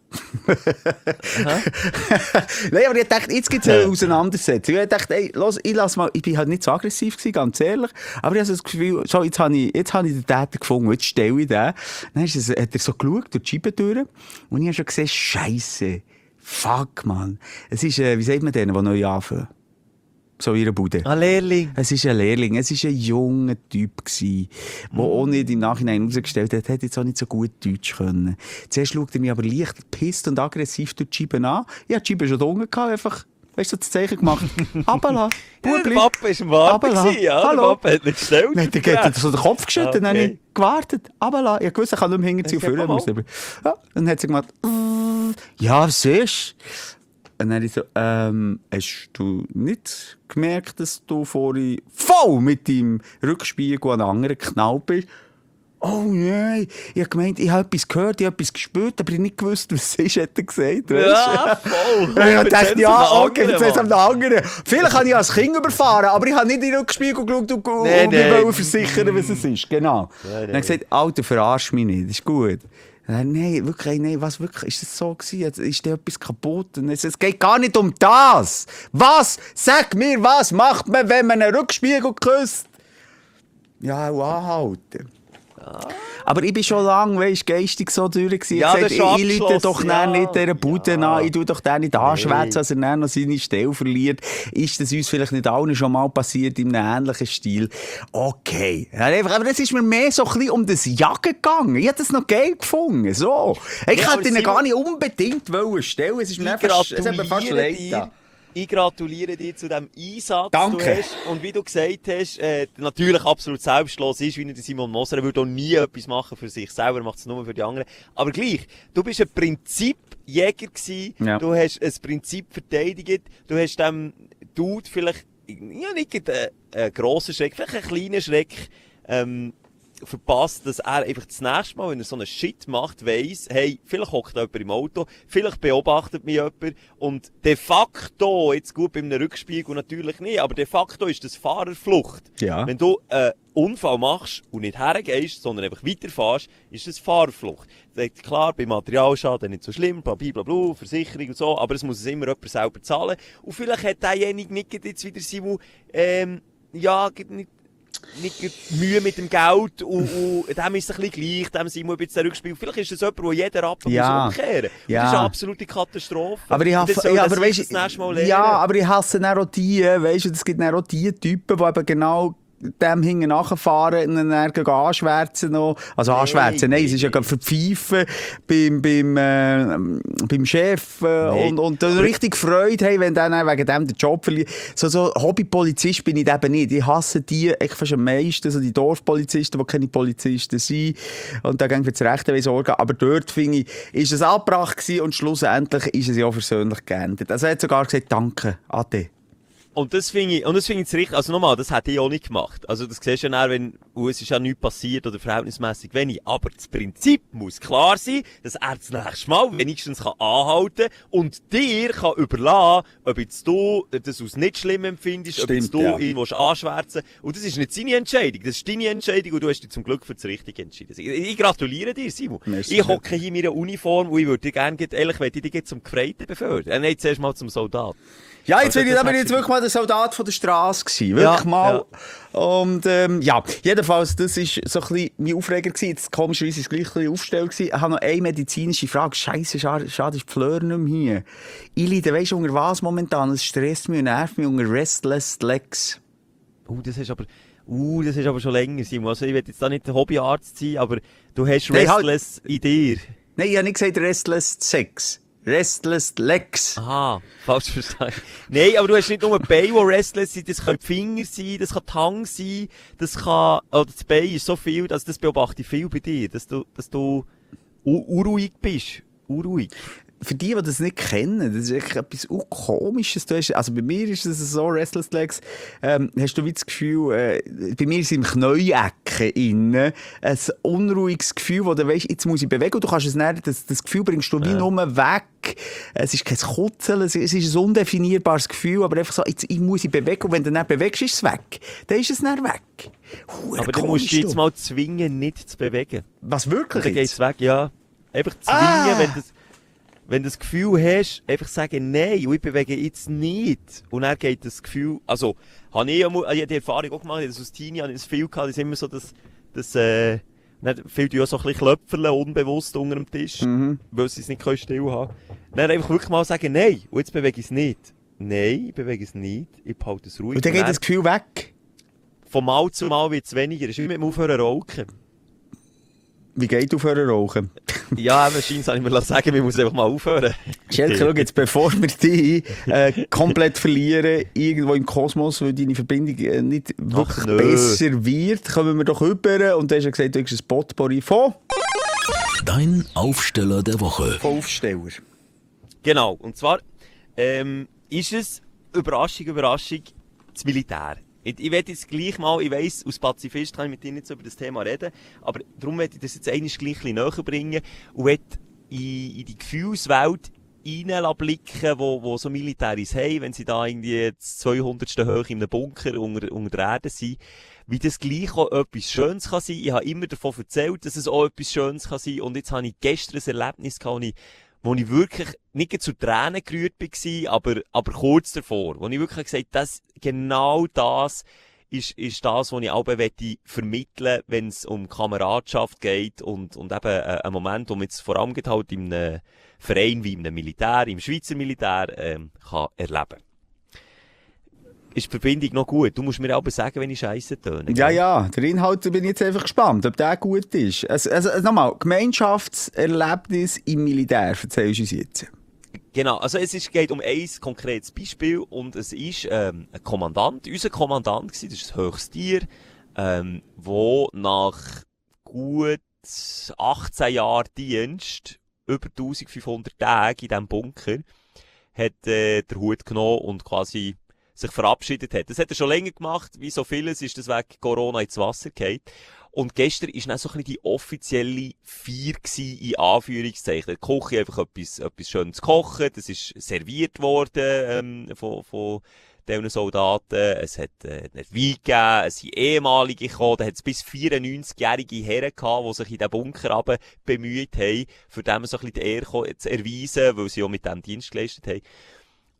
Nein, aber ich dachte, jetzt gibt es eine Auseinandersetzung. Ich dachte, ey, los, ich bin halt nicht so aggressiv gewesen, ganz ehrlich. Aber ich habe so das Gefühl, so, jetzt habe ich den Täter gefunden, jetzt stelle ich den. Dann hat er so geschaut, durch die Scheibe durch. Und ich habe schon gesehen, Scheisse. Fuck, Mann. Es ist, wie sagt man denen, die neu anfangen? So in ihrer Bude. Ein Lehrling. Es ist ein Lehrling. Es war ein junger Typ, der auch nicht im Nachhinein herausgestellt hat, hätte jetzt auch nicht so gut Deutsch können. Zuerst schaut er mich aber leicht gepisst und aggressiv durch die Scheibe an. Ich hatte die Scheibe schon da unten gehabt, einfach, weißt du, das Zeichen gemacht. Abala, Bubli. Der Papa war im Warten, ja. Hallo. Der Papa hat nicht gestellt. Dann hat er so den Kopf geschüttelt, dann habe ich gewartet. Abala. Ich wusste, ich kann nicht mehr hinterher führen. Ja, dann hat sie gemacht, ja, was ist? Und dann ich so, hast du nicht gemerkt, dass du vorhin voll mit deinem Rückspiegel an einen anderen geknallt bist? Oh nein, ich habe gemeint, ich habe etwas gehört, ich habe etwas gespürt, aber ich habe nicht gewusst, was es ist, hat er gesagt. Ja, voll. Ich dachte, ja, okay, jetzt ist es am anderen. Vielleicht habe ich als Kind überfahren, aber ich habe nicht in den Rückspiegel geschaut und wollte versichern, was es ist. Genau. Dann habe ich gesagt, Alter, verarsch mich nicht, das ist gut. Nein, wirklich, nein, was wirklich, ist das so gewesen? Ist da etwas kaputt? Und es geht gar nicht um das. Was? Sag mir, was macht man, wenn man einen Rückspiegel küsst? Ja, anhalten. Aber ich bin schon lange, weisst, geistig so durch gewesen. Ja, ich gesagt, ich lüte doch nicht dieser Bude an, ich tue doch den nicht anschwätzen, dass er dann noch seine Stelle verliert. Ist das uns vielleicht nicht allen schon mal passiert in einem ähnlichen Stil? Okay. Aber es ist mir mehr so ein bisschen um das Jagen gegangen. Ich habe das noch geil gefunden. So. Ich hätte ihn gar nicht unbedingt stellen. Es ist mir fast leid. Ich gratuliere dir zu diesem Einsatz. Danke. Du hast, und wie du gesagt hast, natürlich absolut selbstlos ist, wie Simon Moser. Er würde auch nie etwas machen für sich selber, macht es nur für die anderen. Aber gleich, du bist ein Prinzipjäger gewesen, Du hast ein Prinzip verteidigt, du hast dem Dude vielleicht, ja nicht einen grossen Schreck, vielleicht einen kleinen Schreck, verpasst, dass er einfach das nächste Mal, wenn er so einen Shit macht, weiss, hey, vielleicht hockt jemand im Auto, vielleicht beobachtet mich jemand und de facto, jetzt gut beim Rückspiegel natürlich nicht, aber de facto ist das Fahrerflucht. Ja. Wenn du einen Unfall machst und nicht hergehst, sondern einfach weiterfährst, ist das Fahrerflucht. Das ist klar, bei Materialschaden nicht so schlimm, blablabla, Versicherung und so, aber es muss immer jemand selber zahlen. Und vielleicht hat derjenige nicht jetzt wieder Simon, nicht nicht Mühe mit dem Geld und dem ist es ein bisschen gleich, dem sind wir ein bisschen Rückspiel. Vielleicht ist das jemand, der jeden Rappen muss umkehren muss. Ja. Das ist eine absolute Katastrophe. Aber ich hasse, aber ich hasse dann auch die, weißt du, es gibt dann auch die Typen, die eben genau dem hinten nachfahren und dann anschwärzen noch. Also anschwärzen, nein, es ist ja verpfeifen beim Chef und dann richtig Freude haben, wenn dann wegen dem den Job verliert. So Hobbypolizist bin ich eben nicht. Ich hasse die eigentlich fast am meisten, so die Dorfpolizisten, die keine Polizisten sind und da gehen für das Rechte sorgen. Aber dort, finde ich, ist es angebracht gewesen und schlussendlich ist es ja auch versöhnlich geändert. Also er hat sogar gesagt, danke, Ade. Und das finde ich richtig, also nochmal, das hätte ich auch nicht gemacht. Also das siehst du ja dann, wenn, es ist ja nichts passiert oder verhältnismäßig wenig. Aber das Prinzip muss klar sein, dass er das nächste Mal wenigstens anhalten kann und dir kann überlassen, ob jetzt du das als nicht schlimm empfindest, ob jetzt du ihn anschwärzen willst. Und das ist nicht seine Entscheidung, das ist deine Entscheidung und du hast dich zum Glück für das Richtige entschieden. Ich gratuliere dir, Simon. Merci. Ich hocke hier in meiner Uniform und ich würde dir gerne, ehrlich, möchte ich dich zum Gefreiten befördern. Nein, zuerst mal zum Soldat. Ja, jetzt bin ich wirklich mal der Soldat von der Straße gewesen. Wirklich mal. Ja. Und, jedenfalls, das war so ein bisschen mein Aufreger gewesen. Jetzt komischerweise war es gleich ein bisschen aufgestellt gewesen. Ich habe noch eine medizinische Frage. Scheisse, schade ist die Fleur nicht mehr hier. Ich leide, weisst du, unter was momentan? Es stresst mich und nervt mich unter Restless Legs. Das ist aber schon länger, Simon. Also, ich will jetzt da nicht der Hobbyarzt sein, aber du hast Restless in dir. Nein, ich habe nicht gesagt Restless Sex. Restless Legs. Aha, falsch verstanden. Nein, aber du hast nicht nur ein Bein, das restless sind, das können die Finger sein, das kann die Hand sein, das Bein ist so viel, dass das beobachte ich viel bei dir, dass du unruhig bist. Unruhig. Für die das nicht kennen, das ist echt etwas Komisches. Also bei mir ist es so, Restless Legs, hast du wie das Gefühl, bei mir ist im Knieecke innen ein unruhiges Gefühl, wo du weißt, jetzt muss ich bewegen und du kannst es nicht, das Gefühl bringst du wie nur weg. Es ist kein Kutzeln, es ist ein undefinierbares Gefühl, aber einfach so, jetzt muss ich bewegen und wenn du nicht bewegst, ist es weg. Dann ist es nicht weg. Aber du musst dich jetzt mal zwingen, nicht zu bewegen. Was, wirklich? Dann geht es weg, ja. Einfach zwingen, wenn du das Gefühl hast, einfach sagen, nein, ich bewege jetzt nicht. Und dann geht das Gefühl, also, habe ich die Erfahrung auch gemacht, als Teenie habe ich das viel gehabt, das ist immer so, dass dann fühlt ja so ein bisschen Klöpferle unbewusst unter dem Tisch, weil sie es nicht still haben können. Dann einfach wirklich mal sagen, nein, und jetzt bewege ich es nicht. Nein, ich bewege es nicht, ich behalte es ruhig. Und dann geht das Gefühl weg? Von Mal zu Mal wird es weniger, es ist wie mit dem Aufhören rauchen. Wie geht aufhören rauchen? Ja, wahrscheinlich soll ich mir sagen, wir müssen einfach mal aufhören. Schelke, schau jetzt, bevor wir dich komplett verlieren, irgendwo im Kosmos, weil deine Verbindung nicht wirklich besser wird, kommen wir doch rüber. Und du hast ja gesagt, du hast ein Potpourri von... Dein Aufsteller der Woche. Von Aufsteller. Genau, und zwar ist es, Überraschung, das Militär. Ich werde jetzt gleich mal, ich weiss, als Pazifist kann ich mit dir nicht so über das Thema reden, aber darum werde ich das jetzt einmal gleich ein bisschen näher bringen und werde in die Gefühlswelt blicken, wo so Militäris haben, wenn sie da irgendwie 200. Höhe in einem Bunker unter der Erde sind, wie das gleich auch etwas Schönes kann sein. Ich habe immer davon erzählt, dass es auch etwas Schönes kann sein und jetzt habe ich gestern ein Erlebnis gehabt, wo ich wirklich nicht zu Tränen gerührt war, aber kurz davor. Wo ich wirklich gesagt habe, genau das ist das, was ich auch vermitteln, wenn es um Kameradschaft geht und eben einen Moment, wo man jetzt vor allem halt in einem Verein wie im Militär, im Schweizer Militär, kann erleben. Ist die Verbindung noch gut? Du musst mir aber sagen, wenn ich Scheisse töne. Ja, der Inhalt bin ich jetzt einfach gespannt, ob der gut ist. Also nochmal, Gemeinschaftserlebnis im Militär, erzählst du uns jetzt. Genau, also geht um ein konkretes Beispiel und es ist ein Kommandant, unser Kommandant gewesen, das ist ein höchstes Tier, wo nach gut 18 Jahren Dienst, über 1500 Tage in diesem Bunker, hat der Hut genommen und quasi sich verabschiedet hat. Das hat er schon länger gemacht, wie so vieles ist das wegen Corona ins Wasser gefallen. Und gestern war dann so ein bisschen die offizielle Feier gewesen, in Anführungszeichen. Die Küche einfach etwas Schönes kochen, das ist serviert worden von diesen Soldaten. Es hat einen Wein gegeben, es sind ehemalige gekommen, da hat es bis 94-jährige Herren gehabt, die sich in den Bunker runter bemüht haben, für dem so ein bisschen die Ehre zu erweisen, weil sie auch mit dem Dienst geleistet haben. Und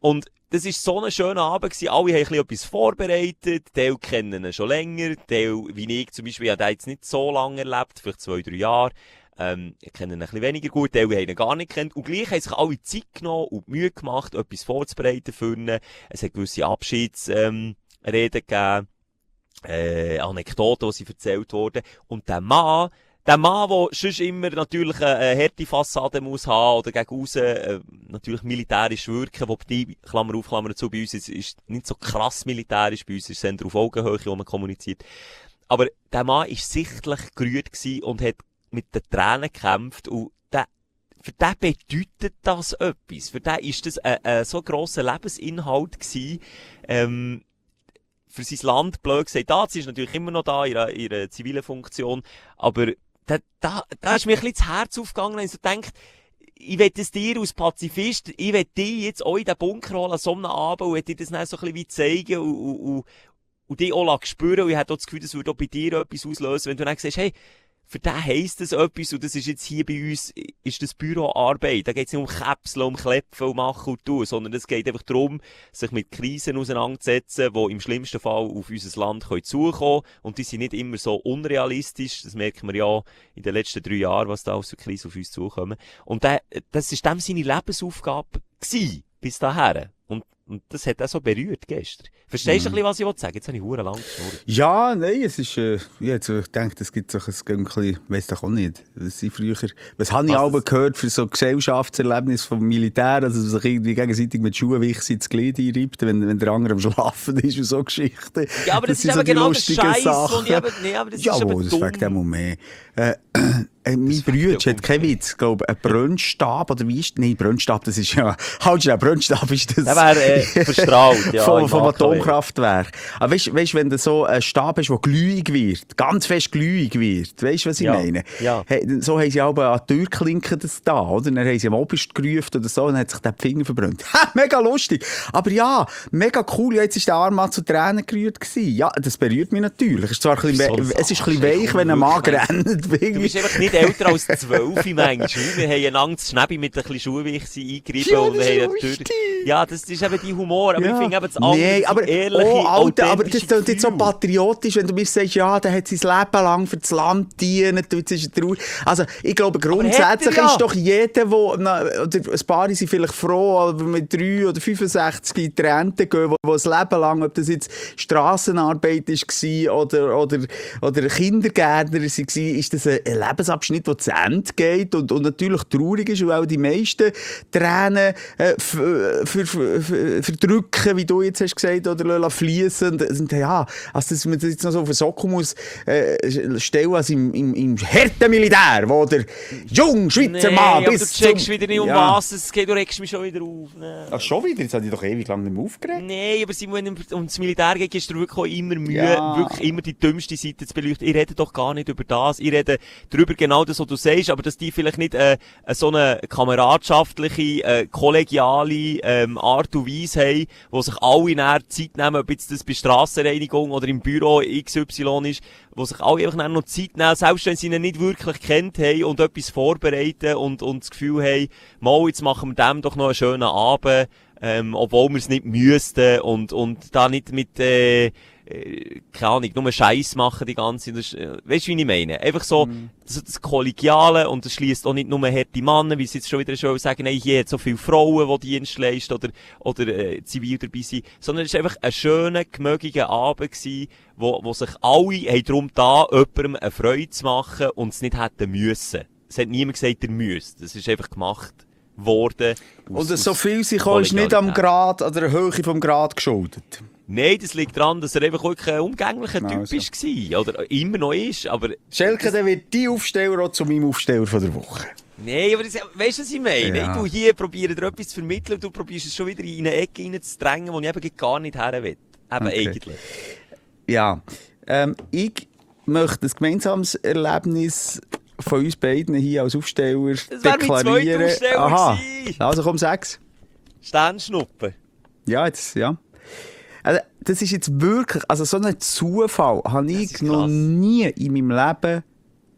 das war so ein schöner Abend gewesen. Alle haben ein bisschen etwas vorbereitet. Teil kennen ihn schon länger. Teil, wie ich zum Beispiel, ich habe den jetzt nicht so lange erlebt, vielleicht 2-3 Jahre. Ich kenne ihn ein bisschen weniger gut, Teil haben ihn gar nicht kennt. Und gleich haben sich alle Zeit genommen und die Mühe gemacht, etwas vorzubereiten für ihn. Es hat gewisse Abschiedsreden gegeben, Anekdoten, die sie erzählt wurden. Und der Mann, der sonst immer natürlich eine harte Fassade muss haben oder gegen aussen natürlich militärisch wirken, wobei, Klammer auf, Klammer zu, bei uns ist nicht so krass militärisch, bei uns ist es eher auf Augenhöhe, wo man kommuniziert. Aber der Mann war sichtlich gerührt gewesen und hat mit den Tränen gekämpft und für den bedeutet das etwas. Für den ist das ein so grosser Lebensinhalt gewesen, für sein Land, blöd gesagt, sie ist natürlich immer noch da, in ihrer zivilen Funktion, aber da ist mir ein bisschen das Herz aufgegangen, und ich so gedacht, ich will es dir als Pazifist, ich will dir jetzt auch in den Bunker holen an so einem Abend und will dir das dann so ein bisschen wie zeigen und dich auch spüren, und ich habe auch das Gefühl, das würde auch bei dir etwas auslösen, wenn du dann sagst, hey, für den heisst das etwas, und das ist jetzt hier bei uns, ist das Büroarbeit. Da geht es nicht um Käpseln, um Klepfen, um Machen und Tun, sondern es geht einfach darum, sich mit Krisen auseinanderzusetzen, die im schlimmsten Fall auf unser Land zukommen können. Und die sind nicht immer so unrealistisch. Das merken wir ja in den letzten 3 Jahren, was da aus der Krise auf uns zukommen. Und das war dem seine Lebensaufgabe gewesen, bis dahin. Und das hat auch so berührt gestern. Verstehst du ein bisschen, was ich sagen? Jetzt habe ich verdammt lang geschnurrt. Ja, nein, es ist, ich denke, es gibt so ein bisschen, weiss doch auch nicht, was habe ich alle gehört für so Gesellschaftserlebnis vom Militär, also sich irgendwie gegenseitig mit Schuhwichsen ins Glied einreibt, wenn der andere am Schlafen ist und so Geschichten. Ja, aber das ist eben genau der Scheiß, aber das ist eben das fängt auch mehr. Mein Bruder hat keinen Witz, glaube ein Brennstab, oder wie ist das? Nein, Brennstab, das ist ja, halt schnell, Brennstab ist das. Der wäre verstrahlt, ja. vom Atomkraftwerk. Aber weißt du, wenn du so einen Stab hast, der glühig wird, ganz fest glühig wird, weißt du, was ich meine? Ja. Hey, so haben sie aber an die Türklinke das da, oder? Dann haben sie am Oberst gerufen oder so, und dann hat sich der Finger verbrannt. Ha, mega lustig. Aber ja, mega cool. Ja, jetzt war der arme Mann zu Tränen gerührt gewesen. Ja, das berührt mich natürlich. Es ist zwar es ist ein bisschen weich, wenn ein Mann rennt. Du bist einfach nicht älter als 12 manchmal. Wir haben einander das Schnäbi mit ein bisschen Schuhwichsen eingegriffen. Ja, und das ist natürlich, ja, das ist eben dein Humor. Aber ja. ich finde eben das andere, nee, aber, ehrliche, Alter, aber das Gefühl. ist jetzt so patriotisch, wenn du mir sagst, ja, der hat sein Leben lang für das Land gedient, jetzt ist er traurig. Also, ich glaube, grundsätzlich ist doch jeder, oder ein paar sind vielleicht froh, aber mit 3 oder 65 in die Rente gehen, wo ein Leben lang, ob das jetzt Strassenarbeit war oder Kindergärtner war, ist das ein Lebensabschnitt, der zu Ende geht und natürlich traurig ist, weil auch die meisten Tränen verdrücken, wie du jetzt hast gesagt, oder fließen. Und ja, also dass man das jetzt noch so auf den Sockel muss stellen, als im harten Militär, wo der junge Schweizer Mann bis bis du checkst wieder nicht, um was es geht, du regst mich schon wieder auf. Nee. Ach, schon wieder? Jetzt habe ich doch ewig lang nicht mehr aufgeregt. Nein, aber wenn es um das Militär geht, ist dir wirklich auch immer Mühe, wirklich immer die dümmste Seite zu beleuchten. Ich rede doch gar nicht über das. Ich rede darüber genau das, was du sagst, aber dass die vielleicht nicht so eine kameradschaftliche, kollegiale Art und Weise haben, wo sich alle näher Zeit nehmen, ob jetzt das bei Strassenreinigung oder im Büro XY ist, wo sich alle einfach noch Zeit nehmen, selbst wenn sie ihn nicht wirklich kennt haben und etwas vorbereiten und das Gefühl haben, mal, jetzt machen wir dem doch noch einen schönen Abend, obwohl wir es nicht müssten und da nicht mit, keine Ahnung, nur Scheiß machen die ganze Zeit. Weißt du, wie ich meine? Einfach so, das Kollegiale, und das schließt auch nicht nur harte Männer, wie sie jetzt schon wieder sagen, nein, hier hat so viele Frauen, die Dienst leisten oder zivil dabei sind, sondern es war einfach ein schöner, gemögiger Abend gewesen, wo sich alle haben darum da, jemandem eine Freude zu machen und es nicht hätten müssen. Es hat niemand gesagt, er müsste. Das ist einfach gemacht worden. Und so viel sich ist nicht am Grad, an der Höhe vom Grad geschuldet. Nein, das liegt daran, dass er einfach wirklich ein umgänglicher Typ war. Oder immer noch ist. Aber Schelke, dann wird dein Aufsteller auch zu meinem Aufsteller von der Woche. Nein, aber weißt du, was ich meine? Ja. Du hier probierst dir etwas zu vermitteln und du probierst es schon wieder in eine Ecke reinzudrängen, wo ich eben gar nicht her will. Eben eigentlich. Ja, ich möchte ein gemeinsames Erlebnis von uns beiden hier als Aufsteller das deklarieren. Das wäre mein zweiter Aufsteller. Also komm, sag's. Sternschnuppen. Ja, jetzt, ja. Also, das ist jetzt wirklich, also so ein Zufall habe ich noch nie in meinem Leben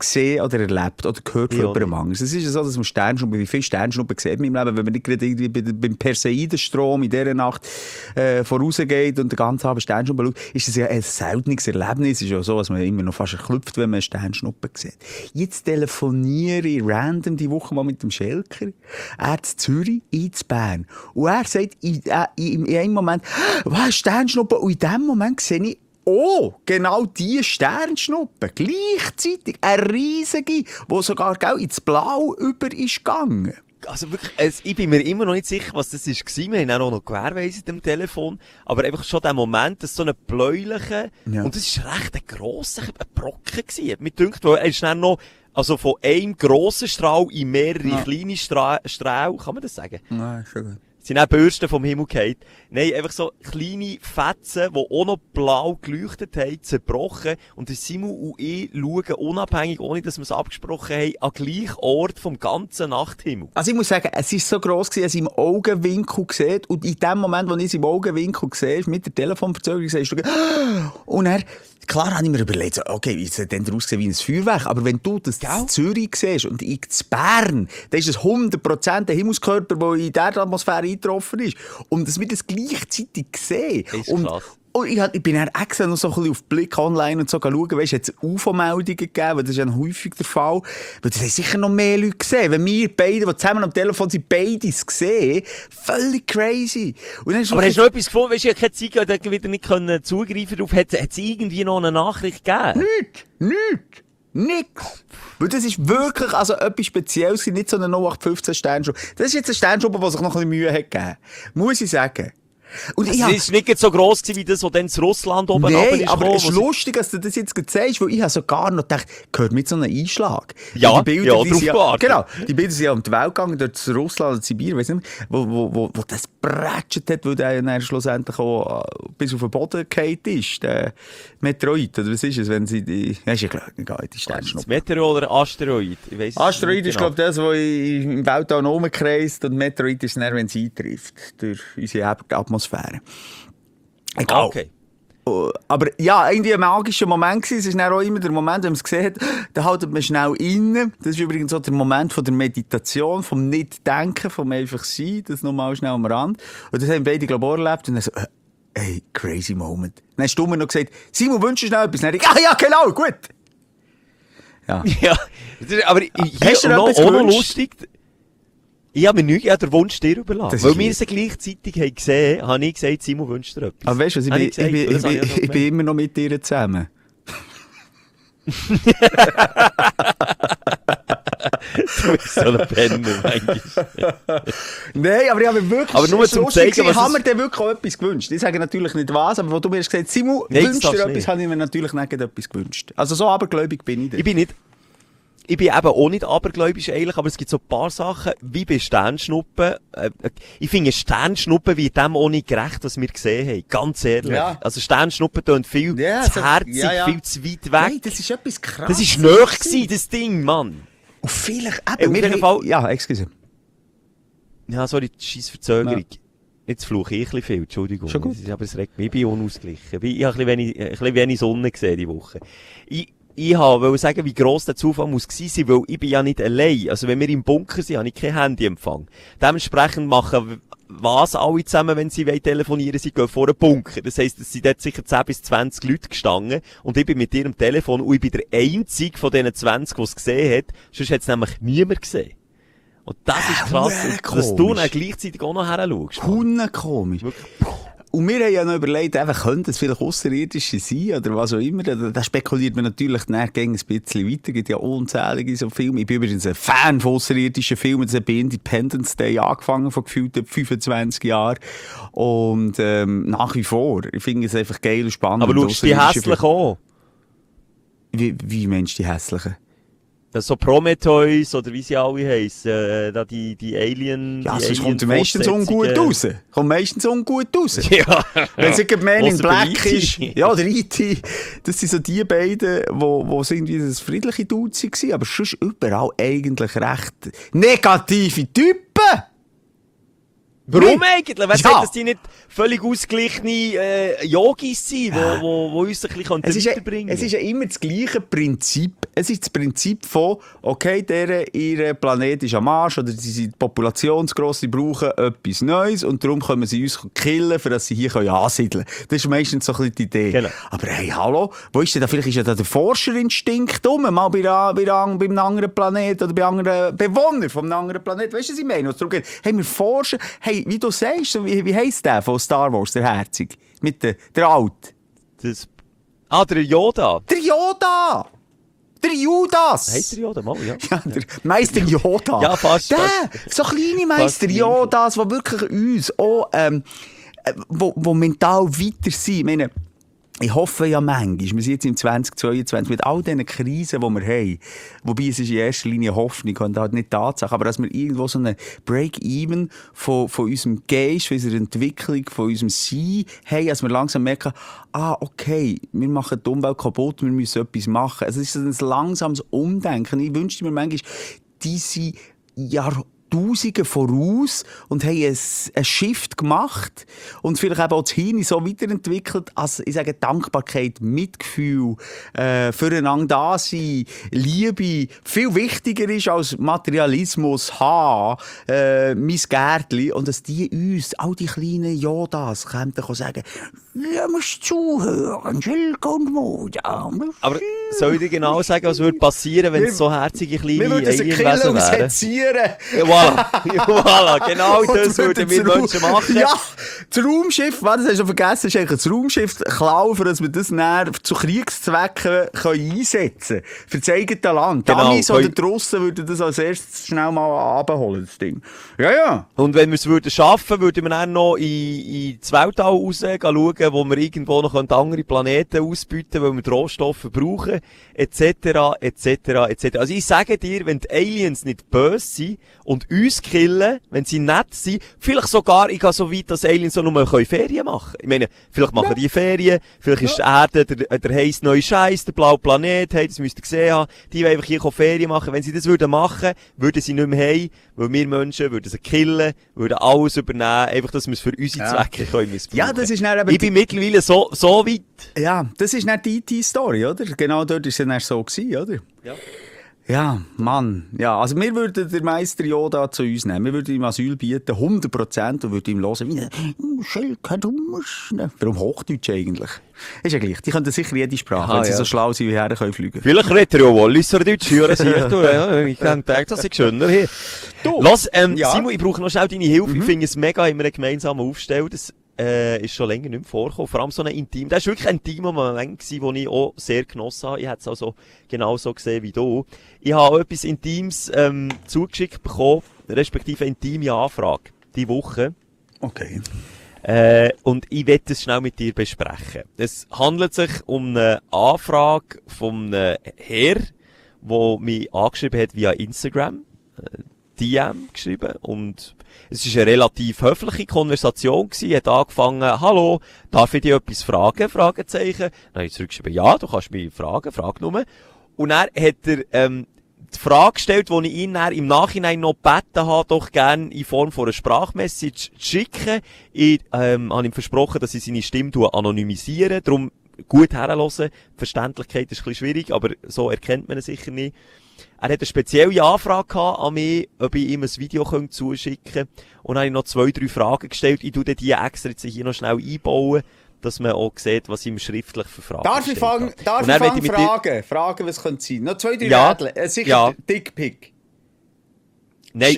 gesehen oder erlebt oder gehört von jemandem anderes. Es ist ja so, dass man Sternschnuppen, wie viele Sternschnuppen sieht man im Leben, wenn man nicht gerade irgendwie beim Perseidenstrom in dieser Nacht vorausgeht und den ganzen Abend Sternschnuppen schaut, ist das ja ein seltenes Erlebnis. Es ist ja so, dass man immer noch fast erklüpft, wenn man Sternschnuppen sieht. Jetzt telefoniere ich random die Woche mal mit dem Schelker. Er in Zürich, ich in Bern. Und er sagt in einem Moment, was, Sternschnuppen? Und in dem Moment sehe ich, oh, genau diese Sternschnuppe, gleichzeitig eine riesige, die sogar ins Blau über ist gegangen. Also wirklich, ich bin mir immer noch nicht sicher, was das war. Wir haben auch noch gewährweisend am Telefon. Aber einfach schon der Moment, dass so ein bläulicher, und das war recht ein grosser Brocken gewesen. Mir dünkt, weil er ist dann noch, also von einem grossen Strahl in mehrere kleine Strahlen, kann man das sagen? Nein, schon gut. Sind auch Bürsten vom Himmel gefallen. Nein, einfach so kleine Fetzen, die auch noch blau geleuchtet haben, zerbrochen. Und der Simon und ich schauen unabhängig, ohne dass wir es abgesprochen haben, an gleichen Ort vom ganzen Nachthimmel. Also ich muss sagen, es war so gross, dass ich es im Augenwinkel gesehen. Und in dem Moment, wo ich es im Augenwinkel gesehen mit der Telefonverzögerung, sagst du, und er, klar habe ich mir überlegt, so, okay, wie sieht denn ausgesehen wie ein Feuerwerk? Aber wenn du das in Zürich siehst und ich in Bern, dann ist es 100% der Himmelskörper, der in dieser Atmosphäre eingetroffen ist. Und dass wir das gleichzeitig sehen. Und ich bin dann extra noch so ein bisschen auf Blick online und so schauen, weißt du, hat es UFO-Meldungen gegeben, weil das ist ja häufig der Fall. Weil das haben sicher noch mehr Leute gesehen. Wenn wir beide, die zusammen am Telefon sind, beides gesehen, völlig crazy. Und dann aber hast du noch etwas gefunden? Weißt du, ich habe keine Zeit, da wieder nicht zugreifen darauf. Hat es irgendwie noch eine Nachricht gegeben? Nichts. Nix. Weil das ist wirklich also etwas Spezielles, nicht so eine 0815 Sternschnuppe. Das ist jetzt eine Sternschnuppe, die sich noch ein bisschen Mühe hat gegeben. Muss ich sagen. Und also es war nicht so gross wie das, was dann in Russland oben runter ist. Nein, aber es ist lustig, dass du das jetzt sagst, weil ich habe sogar noch gedacht, gehört mit so einem Einschlag. Ja, die Bilder, drauf gewartet. Genau, die Bilder sind ja um die Welt gegangen, dort zu Russland und Sibirien, weiss nicht mehr, wo das brätscht hat, weil der dann schlussendlich auch bis auf den Boden gefallen ist, der Meteorit, oder was ist es, wenn sie die, ja, ist ja klar, die Sternschnuppe. Meteor oder Asteroid? Ich weiss Asteroid ist, glaube ich, das, was im Weltall rumkreist, und Meteorit ist dann, wenn es eintrifft, durch unsere Atmosphäre. Egal. Okay. Aber ja, irgendwie ein magischer Moment gewesen. Es ist dann auch immer der Moment, wenn man es gesehen hat, da haltet man schnell inne. Das ist übrigens auch der Moment von der Meditation, vom Nicht-Denken, vom einfach Sein. Das nochmal schnell am Rand. Und das haben beide, glaube ich, auch erlebt. Und dann so, hey, crazy Moment. Dann hast du mir noch gesagt, Simon, wünschst du schnell etwas? Dann habe ich, ja, genau, gut. Ja. Ja, aber hast du noch gewünscht? Lustig. Ich habe mir nicht den Wunsch dir überlassen. Weil wir es gleichzeitig haben gesehen, habe ich gesagt, Simon wünscht dir etwas. Aber weißt du was, ich bin immer noch mit dir zusammen. Du bist so ein Penner, manchmal. Nein, aber ich habe mir wirklich... Aber nur zum zeigen, was... Ich habe mir dir wirklich auch etwas gewünscht. Ich sage natürlich nicht was, aber wo du mir hast gesagt, Simon, wünschst dir etwas, habe ich mir natürlich nicht etwas gewünscht. Also so abergläubig bin ich dir. Ich bin eben auch nicht abergläubisch eigentlich, aber es gibt so ein paar Sachen, wie bei Sternschnuppen. Ich finde Sternschnuppen wie dem auch nicht gerecht, was wir gesehen haben. Ganz ehrlich. Ja. Also Sternschnuppen tun viel zu herzig, viel zu weit weg. Nein, das ist etwas krass. Das war nahe gewesen, das Ding, Mann. Und vielleicht eben... Auf jeden Fall... Ja, excuse. Ja, sorry, scheisse Verzögerung. Ja. Jetzt fluche ich ein bisschen viel, Entschuldigung. Schon gut. Aber es regt mich, ich bin unausgeglichen. Ich habe ein bisschen wenig Sonne gesehen diese Woche. Ich wollte sagen, wie gross der Zufall muss gewesen sein, weil ich bin ja nicht allein. Also wenn wir im Bunker sind, habe ich kein Handyempfang. Dementsprechend machen was alle zusammen, wenn sie telefonieren, sie gehen vor einen Bunker. Das heisst, es sind dort sicher 10 bis 20 Leute gestanden und ich bin mit ihrem Telefon und ich bin der Einzige von diesen 20, die es gesehen hat. Sonst hat es nämlich niemand gesehen. Und das ist krass, dass du dann gleichzeitig auch noch her schaust. Komisch. Und wir haben ja noch überlegt, könnte es vielleicht Außerirdische sein oder was auch immer. Da spekuliert man natürlich dann ein bisschen weiter. Es gibt ja unzählige so Filme. Ich bin übrigens ein Fan von außerirdischen Filmen. Das hat bei Independence Day angefangen, vor gefühlten 25 Jahren. Und nach wie vor. Ich finde es einfach geil und spannend. Aber schaust du die hässlichen auch? Wie meinst du die hässlichen? Das so Prometheus, oder wie sie alle heissen, da die Alien... Ja, es kommt meistens ungut raus. Ja. Wenn es Man in Black ist. Ja, oder E.T. Das sind so die beiden, wo irgendwie das friedliche Dude waren, aber sonst überall eigentlich recht negative Typen. Warum eigentlich? Wer Ja. sagt, dass die nicht völlig ausgeglichene Yogis sind, wo uns ein bisschen weiterbringen? Es ist ja immer das gleiche Prinzip. Es ist das Prinzip von, okay, ihr Planet ist am Arsch oder sie sind populationsgross, sie brauchen etwas Neues und darum können sie uns killen, für dass sie hier ansiedeln können. Das ist meistens so ein bisschen die Idee. Genau. Aber hey, hallo, wo ist denn da? Vielleicht ist ja da der Forscherinstinkt mal bei einem anderen Planet oder bei anderen Bewohnern von einem anderen Planet. Weißt du, was ich meine? Hey, wir forschen, hey, wie du sagst, wie heisst der von Star Wars, der Herzig? Mit der Alt. Der Yoda. Der Yoda! Der Judas! Heisst der Yoda mal, ja? Ja, der Meister Yoda. Ja, fast. So kleine Meister Yodas, die wirklich uns auch, wo mental weiter sind. Ich meine, ich hoffe ja manchmal, wir sind jetzt im 2022 mit all diesen Krisen, die wir haben, wobei es ist in erster Linie Hoffnung und halt nicht Tatsache, aber dass wir irgendwo so einen Break-Even von unserem Geist, von unserer Entwicklung, von unserem Sein haben, dass wir langsam merken, okay, wir machen die Umwelt kaputt, wir müssen etwas machen. Also es ist ein langsames Umdenken. Ich wünschte mir manchmal, diese Jahrtausende voraus und haben einen Shift gemacht und vielleicht eben auch das Hirn so weiterentwickelt, als, ich sage, Dankbarkeit, Mitgefühl, füreinander da sein, Liebe, viel wichtiger ist als Materialismus, mein Gärtchen, und dass die uns, all die kleinen Yodas, könnten sagen, ja, musst zuhören, Schilke und Moja. Aber soll ich dir genau sagen, was würde passieren, wenn es so herzige kleine Alienwesen wären? Voilà, genau das würden wir Menschen machen. Ja, das Raumschiff, das hast du vergessen, ist eigentlich das Raumschiff klauen, dass wir das näher zu Kriegszwecken einsetzen können. Für das eigene Land. Die Genau, Amis oder die Russen würden das als erstes schnell mal abholen, das Ding. Ja. Und wenn wir es schaffen würden, würden wir dann noch in das Weltall raus schauen, wo wir irgendwo noch andere Planeten ausbieten können, weil wir die Rohstoffe brauchen, etc. Also ich sage dir, wenn die Aliens nicht böse sind und uns killen, wenn sie nett sind, vielleicht sogar, ich gehe so weit, dass Aliens auch nur Ferien machen können. Ich meine, vielleicht machen die Ferien, vielleicht ist die Erde der heisse neue Scheiß, der blaue Planet, hey, das müsst ihr gesehen haben, die wollen einfach hier Ferien machen. Wenn sie das machen würden sie nicht mehr heim, weil wir Menschen würden sie killen, würden alles übernehmen, einfach, dass wir es für unsere Zwecke können missbrauchen. Ja, das ist dann eben ich bin mittlerweile so weit. Ja, das ist nicht die IT-Story, oder? Genau dort war es dann so gewesen, oder? Ja. Ja, Mann. Ja, also wir würden den Meister Yoda zu uns nehmen. Wir würden ihm Asyl bieten, 100%, und würden ihm hören, wie Schelke, du musst... Warum Hochdeutsch eigentlich? Ist ja gleich. Die können sicher jede Sprache, wenn sie so schlau sind, wie her können fliegen. Vielleicht redet er ja Walliser Deutsch, hören Sie du. Ja, ich denke, das ist schöner hier. Lass, Simon, ich brauche noch schnell deine Hilfe. Ich finde es mega, immer einen gemeinsamen Aufstellen. Das ist schon länger nicht mehr vorgekommen. Vor allem so ein Intim. Das war wirklich ein intimer Moment, den ich auch sehr genossen habe. Ich habe es also genauso gesehen wie du. Ich habe etwas Intimes zugeschickt bekommen, respektive eine intime Anfrage, diese Woche. Okay. Und ich werde es schnell mit dir besprechen. Es handelt sich um eine Anfrage von einem Herr, der mich angeschrieben hat via Instagram, DM geschrieben, und es ist eine relativ höfliche Konversation gewesen. Er hat angefangen, hallo, darf ich dir etwas fragen? Fragezeichen. Dann habe ich zurückgeschrieben, ja, du kannst mich fragen, frag nur. Und dann hat er, die Frage gestellt, die ich ihn dann im Nachhinein noch gebeten habe, doch gerne in Form von einer Sprachmessage zu schicken. Ich habe ihm versprochen, dass ich seine Stimme anonymisiere. Darum gut herhören. Verständlichkeit ist ein bisschen schwierig, aber so erkennt man ihn sicher nicht. Er hat eine spezielle Anfrage an mich, ob ich ihm ein Video zuschicken könnte. Und dann habe ich noch 2-3 Fragen gestellt. Ich tue die extra jetzt hier noch schnell einbauen, dass man auch sieht, was ich ihm schriftlich für Fragen Darf ich fangen Fragen? Fragen, was könnte sein? Noch 2-3 Rädchen. Sicher Dickpick. Nein.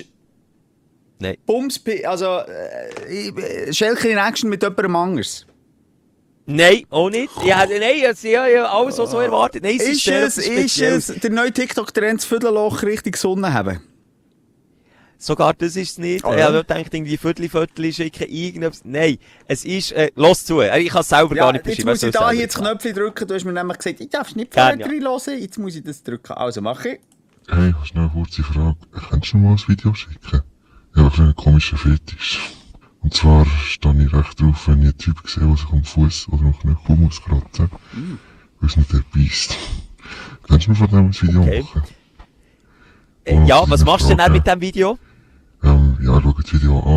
Bumspick, also Schelke in Action mit jemandem anders. Nein, auch nicht. Ja, nein, ich habe alles so erwartet. Nein, ist es der neue TikTok-Trend das Viertelloch richtig Sonne haben? Sogar das ist es nicht. Oh, Ich habe gedacht, irgendwie Viertel schicken, irgendetwas. Nein, es ist, los zu. Ich kann es selber gar nicht beschreiben. Jetzt muss ich da hier das Knöpfchen drücken. Du hast mir nämlich gesagt, ich darf nicht Fragen hören. Jetzt muss ich das drücken. Also mache ich. Hey, ich habe schnell eine kurze Frage. Kannst du mir mal ein Video schicken? Ich habe einen komischen Fetisch. Und zwar stehe ich recht drauf, wenn ich einen Typ sehe, der sich am Fuß oder am Knöchel muss kratzen, weil es nicht der beißt. Kannst du mir von dem ein Video machen? Ja, was machst du denn dann mit dem Video? Ja, schau das Video an und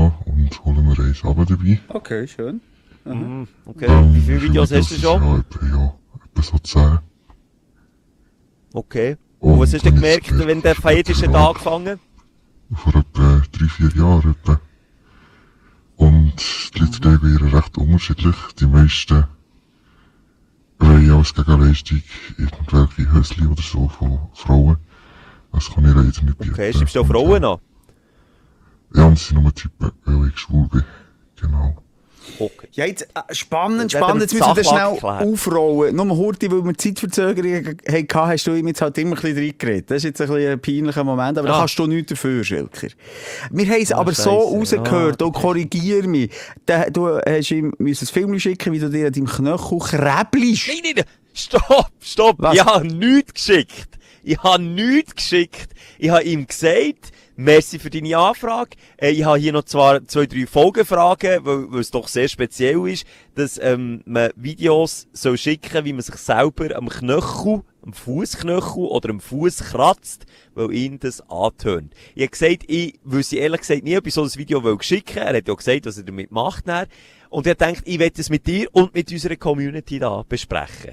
und hole mir eins runter dabei. Okay, schön. Okay, wie viele Videos hast du schon? Ja, etwa so 10. Okay. Und was hast du dann gemerkt, jetzt wenn der feierliche Tag angefangen? Vor etwa 3-4 Jahren etwa. Und die Leute geben ihr recht unterschiedlich. Die meisten wollen als Gegenleistung irgendwelche Hösli oder so von Frauen. Das kann ich leider nicht bieten. Okay, schreibst du auch Frauen an? Ja, und es sind nur Typen, weil ich schwul bin. Genau. Okay. Ja, jetzt, spannend. Dann haben wir Jetzt die müssen wir das Sache schnell geklärt. aufrollen. Nur Horti, weil wir Zeitverzögerungen hatten, hast du ihm jetzt halt immer ein bisschen reingeredet. Das ist jetzt ein bisschen ein peinlicher Moment, aber da kannst du nichts dafür, Schilker. Wir haben es aber so rausgehört, und korrigier mich. Du hast ihm ein Film schicken, wie du dir an deinem Knöchel krebelst. Nein, stopp! Was? Ich habe nichts geschickt. Ich habe ihm gesagt, merci für deine Anfrage. Ich habe hier noch 2-3 Folgefragen, weil es doch sehr speziell ist, dass man Videos soll schicken, wie man sich selber am Knöchel, am Fußknöchel oder am Fuß kratzt, weil ihn das antönt. Ich habe gesagt, ich wüsste ehrlich gesagt nie, ob ich so ein Video schicken will. Er hat ja gesagt, was er damit macht. Und er denkt, ich werde es mit dir und mit unserer Community da besprechen.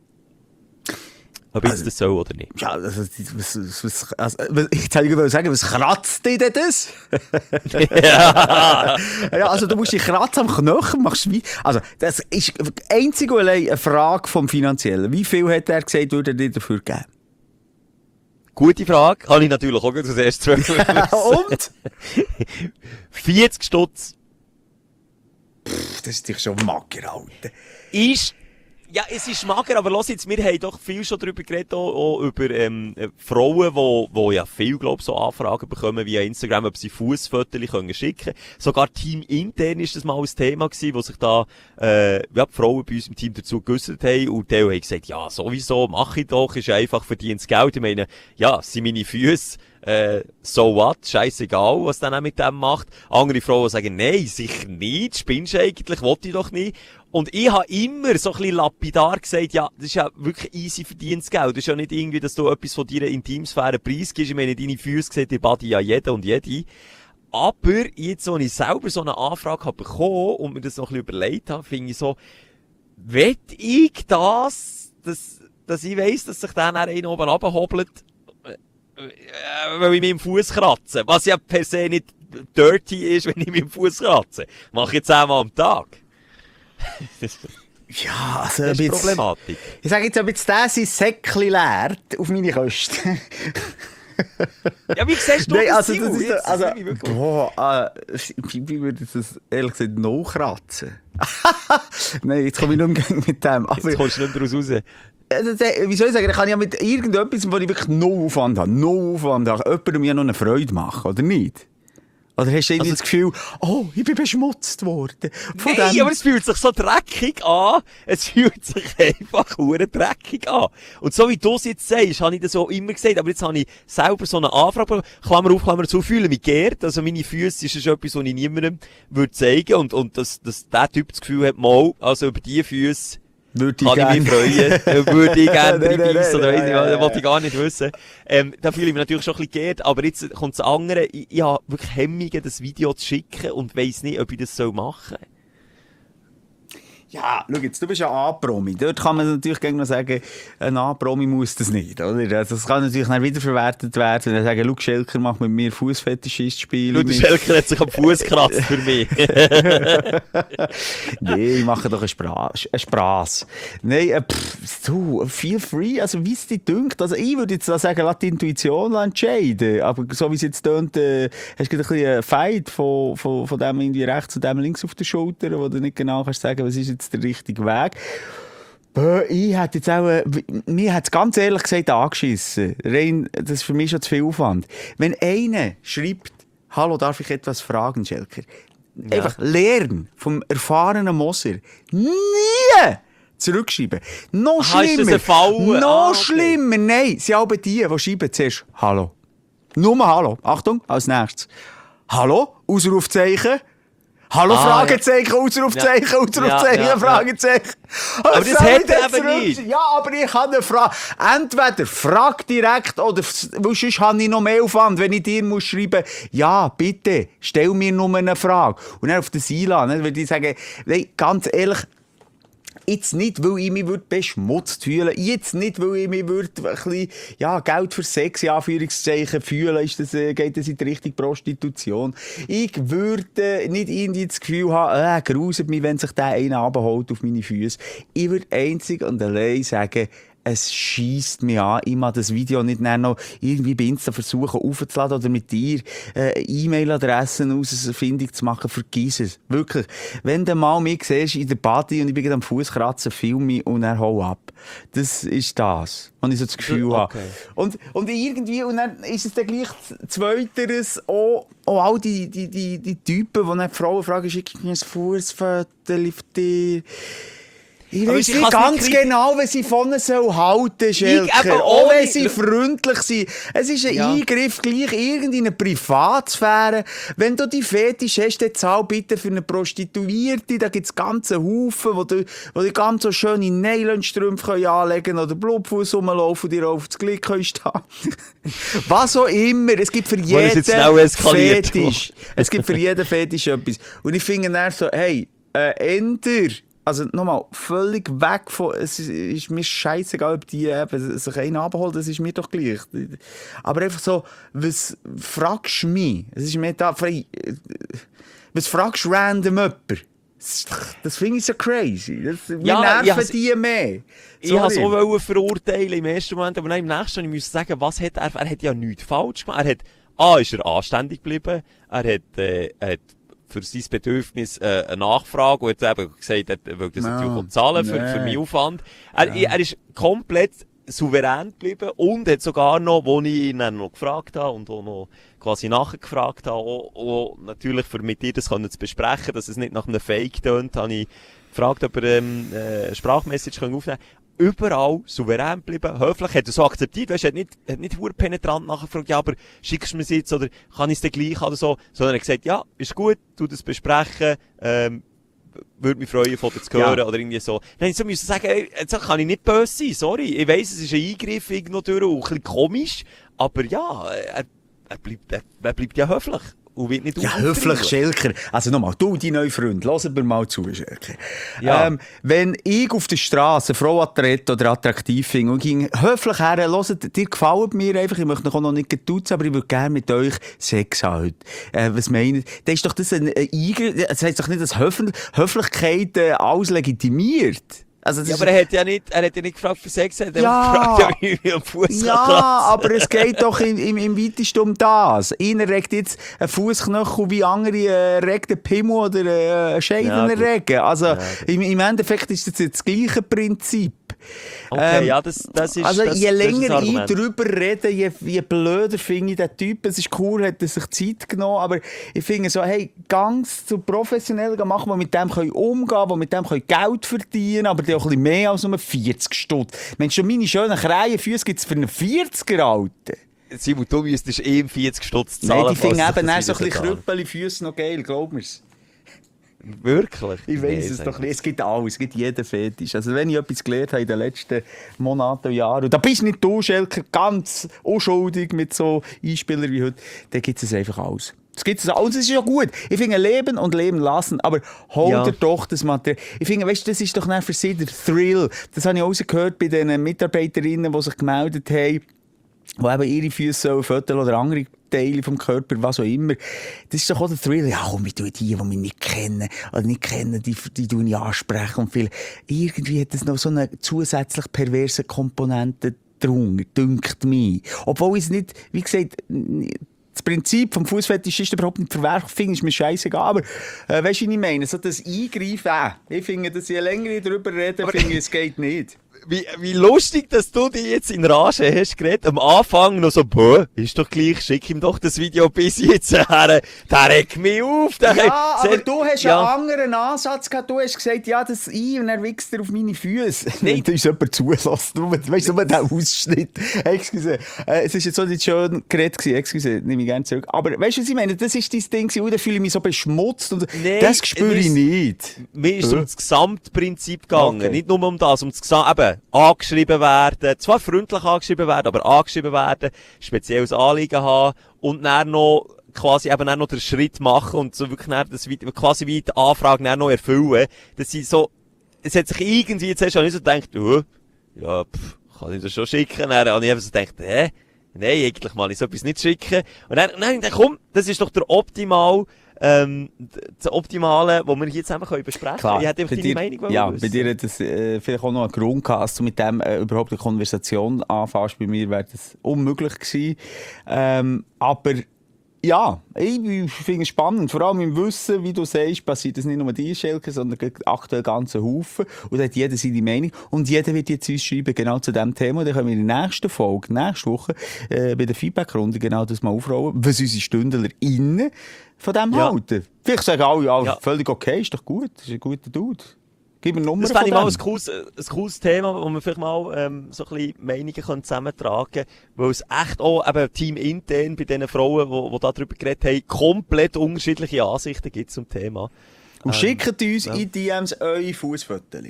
Ob jetzt das so oder nicht. Ja, also, jetzt hätte ich sagen, was kratzt dich denn das? Ja. Ja, also du musst dich kratzen am Knöchel, machst wie. Also, das ist einzig und allein eine Frage vom Finanziellen. Wie viel hat er gesagt, würde er dir dafür geben? Gute Frage. Kann ich natürlich auch als erstes wissen. Und? 40 Stutz. Das ist dich schon mager, Alter. Ja, es ist mager, aber los jetzt, wir haben doch viel schon darüber geredet, auch über Frauen, die ja viel, glaube ich, so Anfragen bekommen via Instagram, ob sie Fußfotos schicken können. Sogar teamintern ist das mal ein Thema gewesen, wo sich da die Frauen bei uns im Team dazu geäussert haben und die haben gesagt, ja, sowieso, mach ich doch, ist einfach verdientes Geld. Ich meine, ja, sind meine Füße, so what, scheissegal, was dann auch mit dem macht. Andere Frauen sagen, nein, sicher nicht, spinnst du eigentlich, wollte ich doch nicht. Und ich habe immer so ein bisschen lapidar gesagt, ja, das ist ja wirklich easy verdientes Geld. Das ist ja nicht irgendwie, dass du etwas von deiner Intimsphäre preisgibst. Ich meine, deine Füße sieht, die Body ja jeder und jede. Aber jetzt, als ich selber so eine Anfrage habe bekommen und mir das noch ein bisschen überlegt habe, finde ich so, will ich dass ich weiss, dass sich dann einer oben runterhobelt, weil ich mit dem Fuß kratze. Was ja per se nicht dirty ist, wenn ich mit dem Fuß kratze. Mache ich 10 Mal am Tag. Ja, also Das ist die Problematik. Ich sage jetzt, ob jetzt der sein Säckchen leert auf meine Kosten. Ja, wie siehst du Nein, das also, Ziel? das ist, Jetzt, also, das nehme ich wirklich- wie würde ich das ehrlich gesagt noch kratzen? Nein, jetzt komme ich nicht mehr mit dem. Aber, Jetzt kommst du nicht daraus raus. wie soll ich sagen, ich kann ja mit irgendetwas, wo ich wirklich no Aufwand habe, jemandem ja noch eine Freude machen, oder nicht? Oder hast du irgendwie das Gefühl, oh, ich bin beschmutzt worden? Von Nein, dem- aber es fühlt sich so dreckig an. Es fühlt sich einfach hure dreckig an. Und so wie du es jetzt sagst, habe ich das auch immer gesagt. Aber jetzt habe ich selber so eine Anfrage, Klammer auf, Klammer zu, fühle mich geehrt. Also meine Füße ist etwas, was ich niemandem würde zeigen. Und dass der Typ das Gefühl hat, mal, also über die Füße würde kann ich mich freuen. Würde ich gerne Nein, reinbeissen oder nein, weiss nicht, ja, was, ja. wollte ich gar nicht wissen. Da fühle ich mich natürlich schon ein bisschen geehrt, aber jetzt kommt das andere. Ich habe wirklich Hemmungen, das Video zu schicken und weiss nicht, ob ich das machen soll. Ja, schau jetzt, du bist ja A-Promi. Dort kann man natürlich gegen noch sagen, ein A-Promi muss das nicht, oder? Also, das kann natürlich dann wiederverwertet werden. Und dann sagen, schau, Schelker macht mit mir Fußfetischist-Spiele. Der Schelker hat sich am Fuß gekratzt für mich. Nee, ich mache doch einen Spaß. Nein, du, feel free, also wie es dir dünkt. Also ich würde jetzt da sagen, lass die Intuition entscheiden. Aber so wie es jetzt tönt, hast du ein bisschen einen Fight von dem irgendwie rechts und dem links auf der Schulter, wo du nicht genau kannst sagen, was ist jetzt der richtige Weg. Ich hätte jetzt auch, mir hat es ganz ehrlich gesagt angeschissen. Rein, das ist für mich schon zu viel Aufwand. Wenn einer schreibt, hallo, darf ich etwas fragen, Schelker? Einfach lernen vom erfahrenen Moser. Nie zurückschreiben. Noch Ist das schlimmer. ein Fall? Noch Okay. schlimmer. Nein, sie haben die schreiben zuerst Hallo. Nur mal Hallo. Achtung, als nächstes. Hallo? Ausrufzeichen. Hallo, Ah, Fragezeichen, Ausrufzeichen, Ausrufzeichen, Ja. Fragezeichen. Aber das hat er eben nicht. Ja, aber ich kann eine Frage. Entweder frag direkt oder sonst habe ich noch mehr Aufwand, wenn ich dir muss schreiben, ja, bitte, stell mir nur eine Frage. Und dann auf das einladen, weil die sagen, nein, ganz ehrlich, jetzt nicht, weil ich mich beschmutzt fühlen, jetzt nicht, weil ich mich ein bisschen, ja, Geld für Sex, in Anführungszeichen, fühlen, geht das in die Richtung Prostitution. Ich würde nicht irgendwie das Gefühl haben, gruselt mich, wenn sich der einer runterholt auf meine Füße. Ich würde einzig und allein sagen, es scheisst mich an. Ich mag das Video nicht noch irgendwie bei Insta versuchen aufzuladen oder mit dir E-Mail-Adressen ausfindig zu machen. Vergiss es. Wirklich. Wenn du mal mich siehst in der Party und ich bin gerade am Fuß kratzen, film mich und dann hau ab. Das ist das, was ich so das Gefühl habe. Und irgendwie, und dann ist es dann gleich zweiteres auch all die Typen, die dann die Frauen fragen, schick mir ein Fußfoto auf dir. Ich weiss nicht ganz genau, was sie von ihnen halten, Schelker. Auch wenn sie freundlich sind. Es ist ein Eingriff gleich in eine Privatsphäre. Wenn du die Fetisch hast, dann zahl bitte für eine Prostituierte. Da gibt es ganze Haufen, wo die ganz so schöne Nylonstrümpfe anlegen können oder Blutfuß rumlaufen und dir auf das Glied stehen. Was auch immer. Es gibt für jeden Fetisch. Es gibt für jeden Fetisch etwas. Und ich finde dann so, hey, änder. Also nochmal, völlig weg von, es ist mir scheißegal, ob die sich einen abholen, das ist mir doch gleich. Aber einfach so, was fragst du mich? Es ist mir da frei. Was fragst du random jemanden? Das finde ich so crazy. Wir nerven die mehr. Ich wollte es auch verurteilen im ersten Moment, aber dann im nächsten musste ich sagen, was hat er? Er hat ja nichts falsch gemacht. Ist er anständig geblieben. Er hat für sein Bedürfnis eine Nachfrage und hat eben gesagt, er will das natürlich zahlen für meinen Aufwand. Er ist komplett souverän geblieben und hat sogar noch, wo ich ihn dann noch gefragt habe und auch noch quasi nachgefragt habe, auch natürlich für mit dir das zu besprechen, dass es nicht nach einem Fake tönt, habe ich gefragt, ob er eine Sprachmessage aufnehmen kann. Überall souverän geblieben, höflich, hat er so akzeptiert, weißt, er hat nicht penetrant nachgefragt, ja, aber schickst du mir es jetzt oder kann ich es dir gleich oder so, sondern er hat gesagt, ja, ist gut, tu das besprechen, würde mich freuen, von dir zu hören oder irgendwie so. Dann musste ich so sagen, ey, jetzt kann ich nicht böse sein, sorry, ich weiss, es ist ein Eingriff irgendwo durch, ein bisschen komisch, aber ja, er bleibt ja höflich. Und wird nicht höflich, Schelker. Also nochmal, du, dein neuer Freund, hört mir mal zu, Schelker. Ja. Wenn ich auf der Straße eine Frau attraktiv finde und ging höflich her, hört, dir gefällt mir einfach, ich möchte noch nicht duzen, aber ich würde gerne mit euch Sex haben heute. Was meint? Dann ist doch das ein Eingriff, das heisst doch nicht, dass Höflichkeit alles legitimiert. Also aber er hat ja nicht gefragt für Sex, er hat gefragt, wie ich am Fuß aber es geht doch im weitesten um das. Einer regt jetzt einen Fußknöchel, wie andere regt einen Pimmel oder einen Scheiden erregen. Also im Endeffekt ist das jetzt das gleiche Prinzip. Okay, das ist... Also je länger ich Argument. darüber rede, je blöder finde ich den Typ. Es ist cool, hat er sich Zeit genommen, aber ich finde so, hey, ganz zu professionell machen, die mit dem umgehen können, die mit dem Geld verdienen können, aber die auch ein bisschen mehr als nur 40 Stutz. Mensch, schon meine schönen Krähenfüße gibt es für einen 40er Alten. Simon, du müsstest ihm 40 Stutz zahlen. Nein, die finden eben so ein bisschen Krüppeli-Füße noch geil, glaub mir's. Wirklich? Ich weiss es doch nicht. Es gibt alles, es gibt jeden Fetisch. Also wenn ich etwas gelernt habe in den letzten Monaten und Jahren, und da bist nicht du, Schelker, ganz unschuldig mit so Einspielern wie heute, dann gibt es einfach alles. Es gibt es alles, es ist ja gut. Ich finde, leben und leben lassen, aber hol dir doch das Material. Ich finde, weißt du, das ist doch für sie der Thrill. Das habe ich rausgehört bei den Mitarbeiterinnen, die sich gemeldet haben, die eben ihre Füße föteln oder andere Teile vom Körper, was auch immer. Das ist doch auch der Thrill. Ja, komm, ich tue die mich nicht kennen oder nicht kennen, die tue ich ansprechen und viel. Irgendwie hat das noch so eine zusätzlich perverse Komponente drunter, dünkt mich. Obwohl ich es nicht, wie gesagt, das Prinzip vom Fußfetisch ist überhaupt nicht verwerflich, finde ist mir scheißegal. Aber weißt du, was ich meine? So das Eingreifen, ich finde, dass je länger ich darüber rede, finde ich, es geht nicht. wie lustig, dass du dich jetzt in Rage hast geredet. Am Anfang noch so, ist doch gleich, schick ihm doch das Video bis jetzt her. Der regt mich auf. Ja, aber du hast einen anderen Ansatz gehabt. Du hast gesagt, ja, das und er wichst auf meine Füße. Nein, da ist jemand zulassen. Weißt du, der Ausschnitt. Excuse. Es ist jetzt so nicht schön geredet gewesen. Excuse, nehme ich gerne zurück. Aber weißt du, was ich meine? Das ist dein Ding gewesen. Da fühle ich mich so beschmutzt. Und das spüre ich nicht. Mir ist um das Gesamtprinzip gegangen. Okay. Nicht nur um das, um das eben, angeschrieben werden, zwar freundlich angeschrieben werden, aber angeschrieben werden, spezielles Anliegen haben und dann noch quasi eben dann noch den Schritt machen und so wirklich dann das quasi wie die Anfrage dann noch erfüllen, dass sie so, es hat sich irgendwie jetzt erst nicht so gedacht, ja, kann ich das schon schicken, dann habe ich einfach so gedacht, nein, eigentlich mal ich so etwas nicht schicken, und dann habe ich gedacht, komm, das ist doch der das Optimale, was wir hier zusammen besprechen können. Ich hätte einfach deine Meinung ja, wissen. Bei dir hat das vielleicht auch noch einen Grund gehabt, dass du mit dem überhaupt eine Konversation anfängst. Bei mir wäre das unmöglich gewesen. Aber ja, ich finde es spannend. Vor allem im Wissen, wie du sagst, passiert das nicht nur dir, Schelke, sondern aktuell ganzen Haufen. Und da hat jeder seine Meinung. Und jeder wird jetzt uns schreiben, genau zu diesem Thema. Und dann können wir in der nächsten Folge, nächste Woche, bei der Feedback-Runde genau das mal aufrollen, was unsere StündlerInnen von dem halten. Vielleicht sagen alle, ja, völlig okay, ist doch gut, ist ein guter Dude. Gib mir eine Nummer. Das fände ich mal ein cooles Thema, wo wir vielleicht mal so ein bisschen Meinungen zusammentragen können, weil es echt auch eben teamintern bei den Frauen, die da drüber geredet haben, komplett unterschiedliche Ansichten gibt zum Thema. Und schickt uns in DMs eure Fußfotos.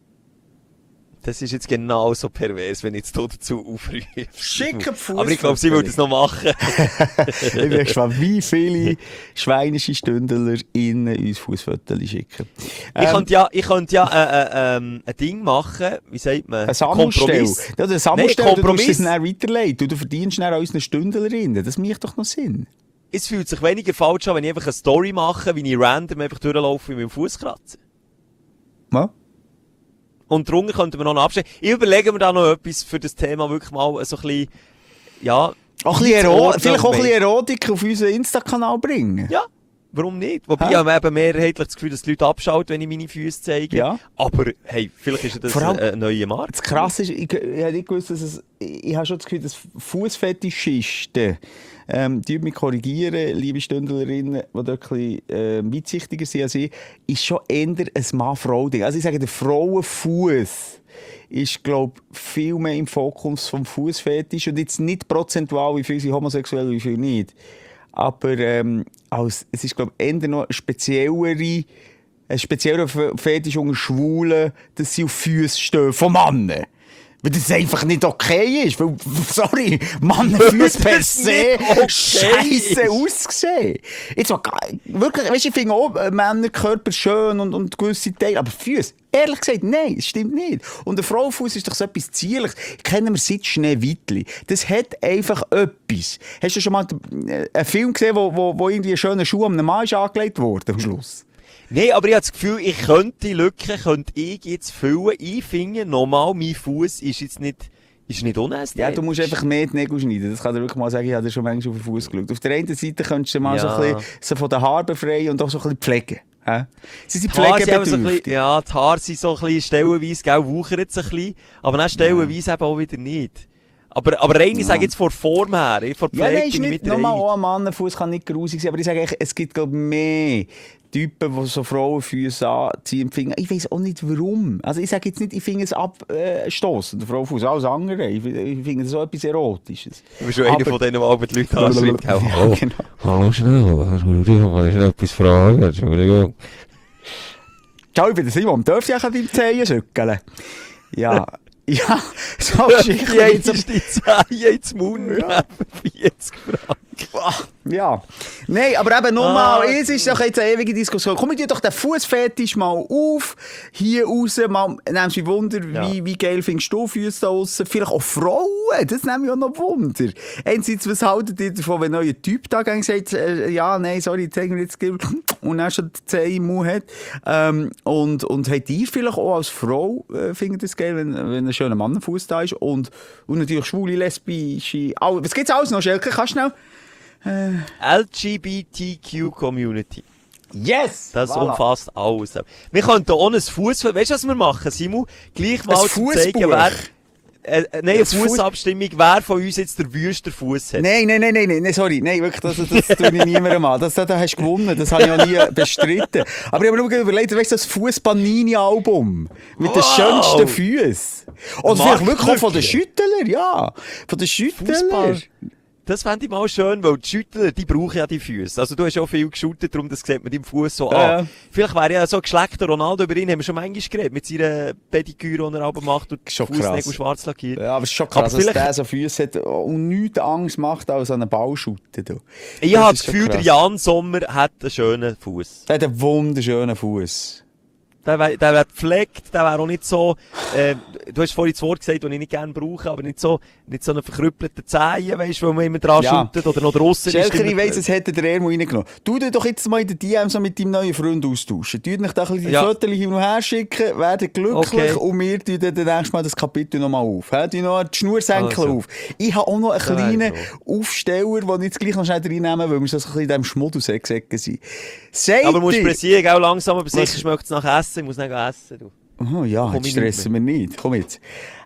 Das ist jetzt genauso pervers, wenn ich jetzt hier dazu aufrufe. Schickt Fußfotos. Aber ich glaube, sie würde es noch machen. Ich bin gespannt, wie viele schweinische StündlerInnen uns Fußfotos schicken. Ich könnte ja ein Ding machen, wie sagt man? Ein Sammelstell. Ja, ein Sammelstell, du musst es dann weiterleiten. Und du verdienst dann an unseren StündlerInnen. Das macht doch noch Sinn. Es fühlt sich weniger falsch an, wenn ich einfach eine Story mache, wie ich random einfach durchlaufe mit meinem Fuß kratze. Ja. Und darunter könnten wir noch abstellen. Ich überlege mir da noch etwas für das Thema wirklich mal so ein bisschen, ja... Auch ein bisschen vielleicht auch ein bisschen Erotik auf unseren Insta-Kanal bringen. Ja, warum nicht? Wobei ich habe eben mehrheitlich das Gefühl, dass die Leute abschauen, wenn ich meine Füße zeige. Ja. Aber hey, vielleicht ist das ein neuer Markt. Das Krasse ist, ich habe nicht gewusst, dass ich habe schon das Gefühl, dass Fußfetischisten, die mich korrigieren, liebe Stündlerinnen, die dort ein bisschen weitsichtiger sind als ich, ist schon eher ein Mann-Frau-Ding. Also ich sage, der Frauenfuß ist, glaube ich, viel mehr im Fokus vom Fußfetisch und jetzt nicht prozentual, wie viele sind homosexuell, wie viele nicht. Aber es ist, glaube ich, eher noch ein spezieller Fetisch unter Schwulen, dass sie auf Füße stehen von Männern. Weil das einfach nicht okay ist. Weil, sorry, Mannenfüße per se scheisse ausgesehen. Jetzt mal, wirklich, weißt du, ich finde auch Männerkörper schön und gewisse Teile, aber Füße, ehrlich gesagt, nein, das stimmt nicht. Und der Frauenfuß ist doch so etwas Zierliches. Kennen wir seit Schneewittli. Das hat einfach etwas. Hast du schon mal einen Film gesehen, wo irgendwie ein schöner Schuh einem Mann ist angelegt wurde am Schluss? Nein, aber ich habe das Gefühl, ich könnte die Lücke jetzt füllen. Ich finde, nochmal, mein Fuß ist jetzt nicht unästhetisch. Ja, du musst einfach mehr die Nägel schneiden. Das kann ich wirklich mal sagen, ich habe schon manchmal auf den Fuß geschaut. Auf der einen Seite könntest du mal so ein bisschen so von den Haaren befreien und auch so ein bisschen pflegen. Sie sind pflegebedürftig. Die Haare sind so ein bisschen stellenweise, wuchern es ein bisschen, aber dann stellenweise eben auch wieder nicht. Aber rein, ich sage jetzt von Form her, von Pflege, nein, ist nicht nochmal auch ein Mannenfuß kann nicht grusig sein, aber ich sage eigentlich, es gibt glaube mehr Typen, die so Frauenfüße anziehen. Ich weiss auch nicht warum. Also ich sage jetzt nicht, ich finde es abstossend, der Frauenfuß, alles andere. Ich finde es so etwas Erotisches. Du bist schon einer von denen, die auch die Leute anschreibt. Ja, genau. Hallo schnell, kann ich noch etwas fragen? Entschuldigung. Ciao, ich bin der Simon. Darf ich auch deine Zehen schütteln? Ja. Ja, so Geschichte. Jetzt die Zehen ins Mund, 40 Franken. Ja. Nein, aber eben nochmal, es ist doch jetzt eine ewige Diskussion. Komm, wir doch den Fußfetisch mal auf, hier raus, mal, nimmst du Wunder, wie geil findest du Füße da draussen? Vielleicht auch Frauen, das nimmt mich auch noch Wunder. Einerseits, was haltet ihr davon, wenn ein neuer Typ da sagt, ja, nein, sorry, zeig mir jetzt, und dann schon die Zehen im Mund hat. Und habt ihr vielleicht auch als Frau, findet das geil, wenn ein schöner Mannenfuß da ist? Und natürlich schwule, lesbische, was gibt's alles noch, Schelke? Kannst du schnell? LGBTQ Community. Yes! Das Voilà. umfasst alles. Wir könnten auch ein Fuß... Weißt du, was wir machen, Simon? Gleich mal Ein zu zeigen, Fussbuch? wer... Nein, eine Ein Fuss- Fußabstimmung, wer von uns jetzt der wüste Fuß hat. Nein, sorry. Nein, wirklich, das tue ich niemandem an. Da hast du gewonnen, das habe ich auch nie bestritten. Aber ich habe mir nur überlegt, weißt du, das Fuß-Panini-Album mit den schönsten Füßen. Oder vielleicht wirklich auch von den Schüttler, ja. Von den Schüttler. Fußball. Das fände ich mal schön, weil die Schüttler, die brauchen ja die Füße. Also du hast auch viel geschüttet, darum das sieht man deinem Fuß so Ja. an. Vielleicht wäre ja so ein geschleckter Ronaldo, über ihn haben wir schon manchmal geredet, mit seiner Pediküre, die er aber macht und die Schon Fußnägel krass. schwarz lackiert. Ja, aber es ist schon Aber krass, dass vielleicht- der so Füße hat und nichts Angst macht als an einen Ball shooten. Du. Ich Das habe ist das schon Gefühl, der krass. Jan Sommer hat einen schönen Fuß. Der hat einen wunderschönen Fuß. Der wär gepflegt, der wäre auch nicht so, du hast vorhin das Wort gesagt, das ich nicht gerne brauche, aber nicht so einen verkrüppelten Zehen, weisst du, wo man immer dran Ja. shootet, oder noch draussen Schelker, ich immer- weiss, es hätte der Ermo reingenommen. Du dir doch jetzt mal in den DM so mit deinem neuen Freund austauschen. Du dich da ein bisschen die Ja. Fotos hin und her schicken, werden glücklich Okay. und wir tun dann nächstes Mal das Kapitel nochmal auf. Du noch die Schnursenkel Also. auf. Ich habe auch noch einen wäre kleinen Aufsteller, den ich jetzt gleich noch schnell reinnehmen, weil wir so ein bisschen in diesem Schmuddelsäcken sind. Aber du musst Seid ihr- pressieren, auch langsam, aber sicher Was? schmeckt es nach Essen, ich muss nicht essen. Du. Oh, ja, Komm jetzt ich stressen wir nicht. Komm jetzt.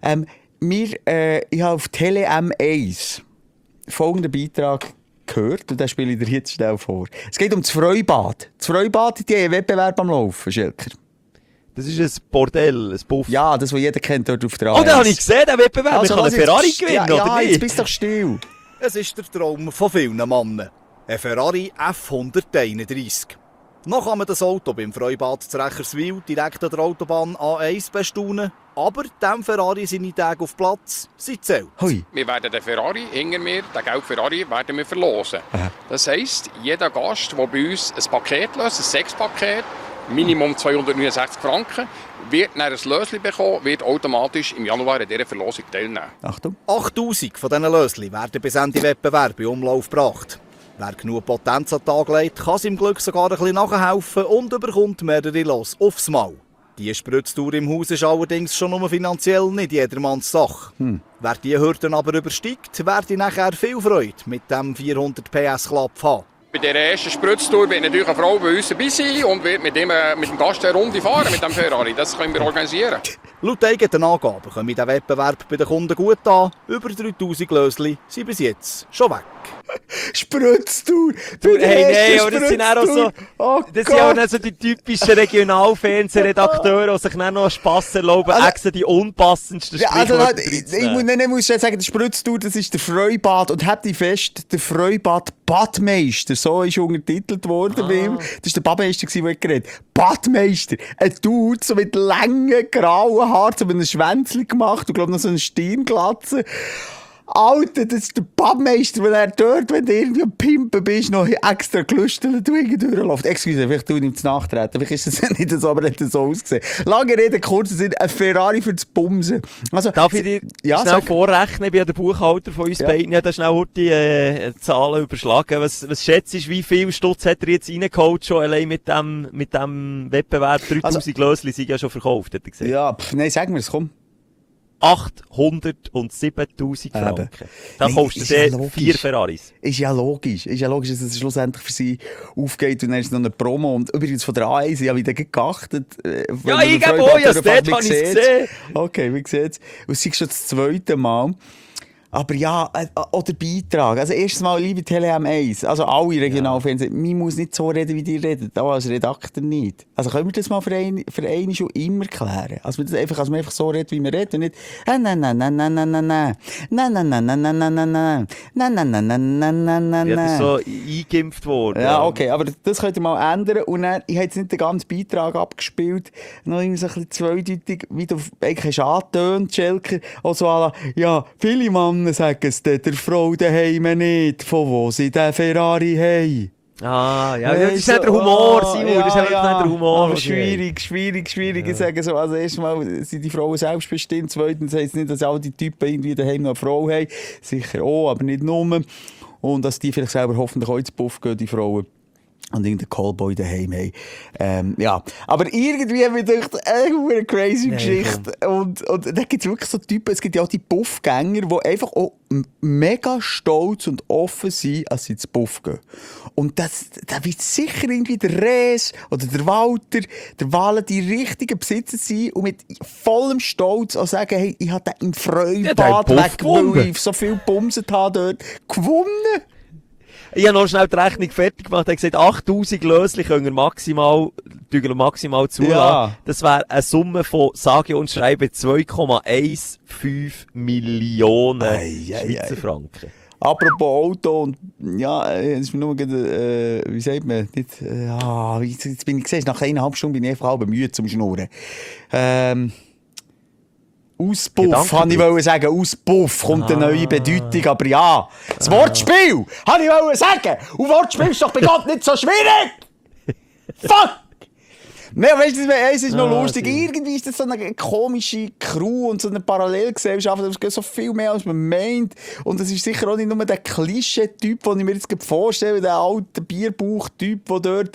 Ich habe auf Tele M1 folgenden Beitrag gehört und den spiele ich dir jetzt schnell vor. Es geht um das Freibad. Das Freibad, die haben einen Wettbewerb am Laufen, Schelker. Das ist ein Bordell, ein Puff. Ja, das, was jeder kennt dort auf der Oh, den habe ich gesehen, den Wettbewerb. Wir können einen Ferrari gewinnen, ja, oder ja, nicht? jetzt bist du doch still. Es ist der Traum von vielen Männern. Ein Ferrari F131. Noch kann man das Auto beim Freibad zu Recherswil direkt an der Autobahn A1 bestaunen. Aber dem Ferrari seine Tage auf Platz sind zählt. Hui. Wir werden den Ferrari, hinter mir, den gelben Ferrari, werden wir verlosen. Das heisst, jeder Gast, der bei uns ein Paket löst, ein 6-Paket, Minimum 269 Franken, wird dann ein Löschen bekommen, wird automatisch im Januar an dieser Verlosung teilnehmen. Achtung. 8000 von diesen Löschen werden bis Ende Wettbewerb in Umlauf gebracht. Wer genug Potenz an den Tag legt, kann seinem Glück sogar ein bisschen nachhelfen und bekommt mehrere Los aufs Mal. Die Spritztour im Haus ist allerdings schon nur finanziell nicht jedermanns Sache. Wer die Hürden aber übersteigt, werde nachher viel Freude mit dem 400 PS Club haben. Bei dieser ersten Spritztour wird natürlich eine Frau bei uns dabei sein und wird mit dem Gast eine Runde fahren mit dem Ferrari. Das können wir organisieren. Laut eigenen Angaben kommt der Wettbewerb bei den Kunden gut an. Über 3000 Lösli sind bis jetzt schon weg. Spritztour. Hey, nein, aber das sind auch so, Oh das sind auch so die typischen Regionalfernsehredakteure, die sich dann noch Spass erlauben, Also- extra die unpassendsten Ja, also, Sprichwörter ich muss schnell sagen, der Spritztour, das ist der Freibad. Und habt ihr fest, der Freibad-Badmeister, so ist untertitelt worden bei ihm. Das war der Badmeister, der geredet hat. Badmeister, ein Dude, so mit langen, grauen Haaren, so mit einem Schwänzchen gemacht und glaube noch so eine Stirnglatze. Alter, das ist der Badmeister, wenn er dort, wenn du irgendwie am Pimpen bist, noch extra gelüstelt durchläuft. Excuse, vielleicht tue ich ihm zu nachtreten. Vielleicht ist das nicht so, aber hat das so ausgesehen. Lange Rede, kurzer Sinn, ein Ferrari für das Bumsen. Also, Darf ich dir ja, schnell sag. vorrechnen? Ich bin ja der Buchhalter von uns Ja. beiden. Ich habe da schnell heute die Zahlen überschlagen. Was schätzt du, wie viel Stutz hat er jetzt reingeholt schon allein mit dem Wettbewerb? 3000 Lösli sind ja schon verkauft, hat er gesagt. Ja, nein, sag mir es, komm. 807'000 Franken. Da Nein, kaufst du ist ja dir logisch. 4 Ferraris. Ist ja logisch, dass es schlussendlich für sie aufgeht und dann ist es noch eine Promo. Und übrigens von der A1, ich habe wieder geachtet. Ja, ich gebe auch, ja, dort habe ich es gesehen. Okay, wie sieht's? Und es ist schon das zweite Mal. Aber ja, oder Beitrag. Also erstens mal, liebe Tele M1, also alle Regionalfernsehen, man muss nicht so reden, wie die reden, auch als Redakteur nicht. Also können wir das mal für einen schon immer klären? Also man einfach so redet, wie wir reden und nicht Ja, das ist so eingeimpft worden. Ja, okay, aber das könnt ihr mal ändern. Und dann, ich habe jetzt nicht den ganzen Beitrag abgespielt, noch irgendwie so ein bisschen zweideutig, wie du eigentlich hast angetönt, Schelker. Also, ja, viele Männer sagen es der Frau daheim nicht, von wo sie den Ferrari haben. Ah, ja, das ist nicht der Humor, Simon, das ist einfach nicht der Humor. Aber was ich habe. schwierig. Ich sage so, also erstmal sind die Frauen selbstbestimmt, zweitens heisst es nicht, dass alle die Typen irgendwie daheim noch eine Frau haben. Sicher auch, aber nicht nur. Und dass die vielleicht selber hoffentlich auch ins Puff gehen, die Frauen. und irgendeinen Callboy daheim haben. Ja, aber irgendwie habe ich gedacht, eine crazy Geschichte. Und da gibt es wirklich so Typen, es gibt ja auch die Puffgänger, die einfach auch mega stolz und offen sind, als sie zu Puff gehen. Und da wird sicher irgendwie der Rees oder der Walter, der Wale die richtigen Besitzer sein und mit vollem Stolz auch sagen, hey, ich habe den im Freibad weg, weil ich so viel gebumset habe dort, gewonnen. Ich habe noch schnell die Rechnung fertig gemacht. Er hat gesagt, 8000 Lösli können wir maximal zulassen. Ja. Das wäre eine Summe von, sage und schreibe, 2,15 Millionen Schweizer Franken. Apropos Auto und, ja, es ist mir nur gerade, wie sagt man, nicht, jetzt bin ich gesehen, nach 1,5 Stunden bin ich einfach halb müde zum Schnurren. Auspuff, kann ich sagen. Auspuff kommt eine neue Bedeutung, aber ja. Das Wortspiel, kann ich sagen. Und Wortspiel ist doch bei Gott nicht so schwierig. Fuck! Nein, weißt du, es ist noch lustig. Irgendwie ist das so eine komische Crew und so eine Parallelgesellschaft. Es geht so viel mehr, als man meint. Und es ist sicher auch nicht nur der Klischee-Typ, den ich mir jetzt vorstelle, der alte Bierbauch-Typ, der dort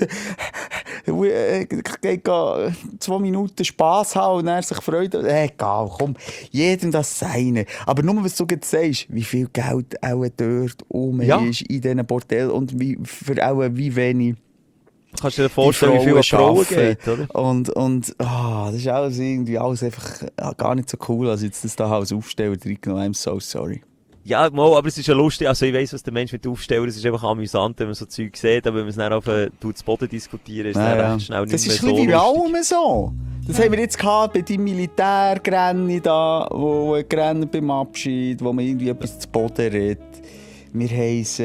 geht 2 Minuten Spass haben und er sich freut. Egal, komm, jedem das Seine. Aber nur, was du jetzt sagst, wie viel Geld auch dort ist in diesen Bordellen und wie wenig. Kannst du dir vorstellen, wie viele Frauen geht, oder? Und das ist alles irgendwie einfach gar nicht so cool, als jetzt das da als Aufsteller reingenommen. I'm so sorry. Ja, aber es ist ja lustig, also ich weiss, was der Mensch mit Aufsteller, es ist einfach amüsant, wenn man so Zeug sieht, aber wenn man es dann auf zu Boden diskutieren, ist es dann recht schnell nicht mehr so lustig. Das ist wie allem so. Das haben wir jetzt gehabt bei deinem Militärgrennen da, wo Grennen beim Abschied, wo man irgendwie etwas zu Boden redet. Wir haben es...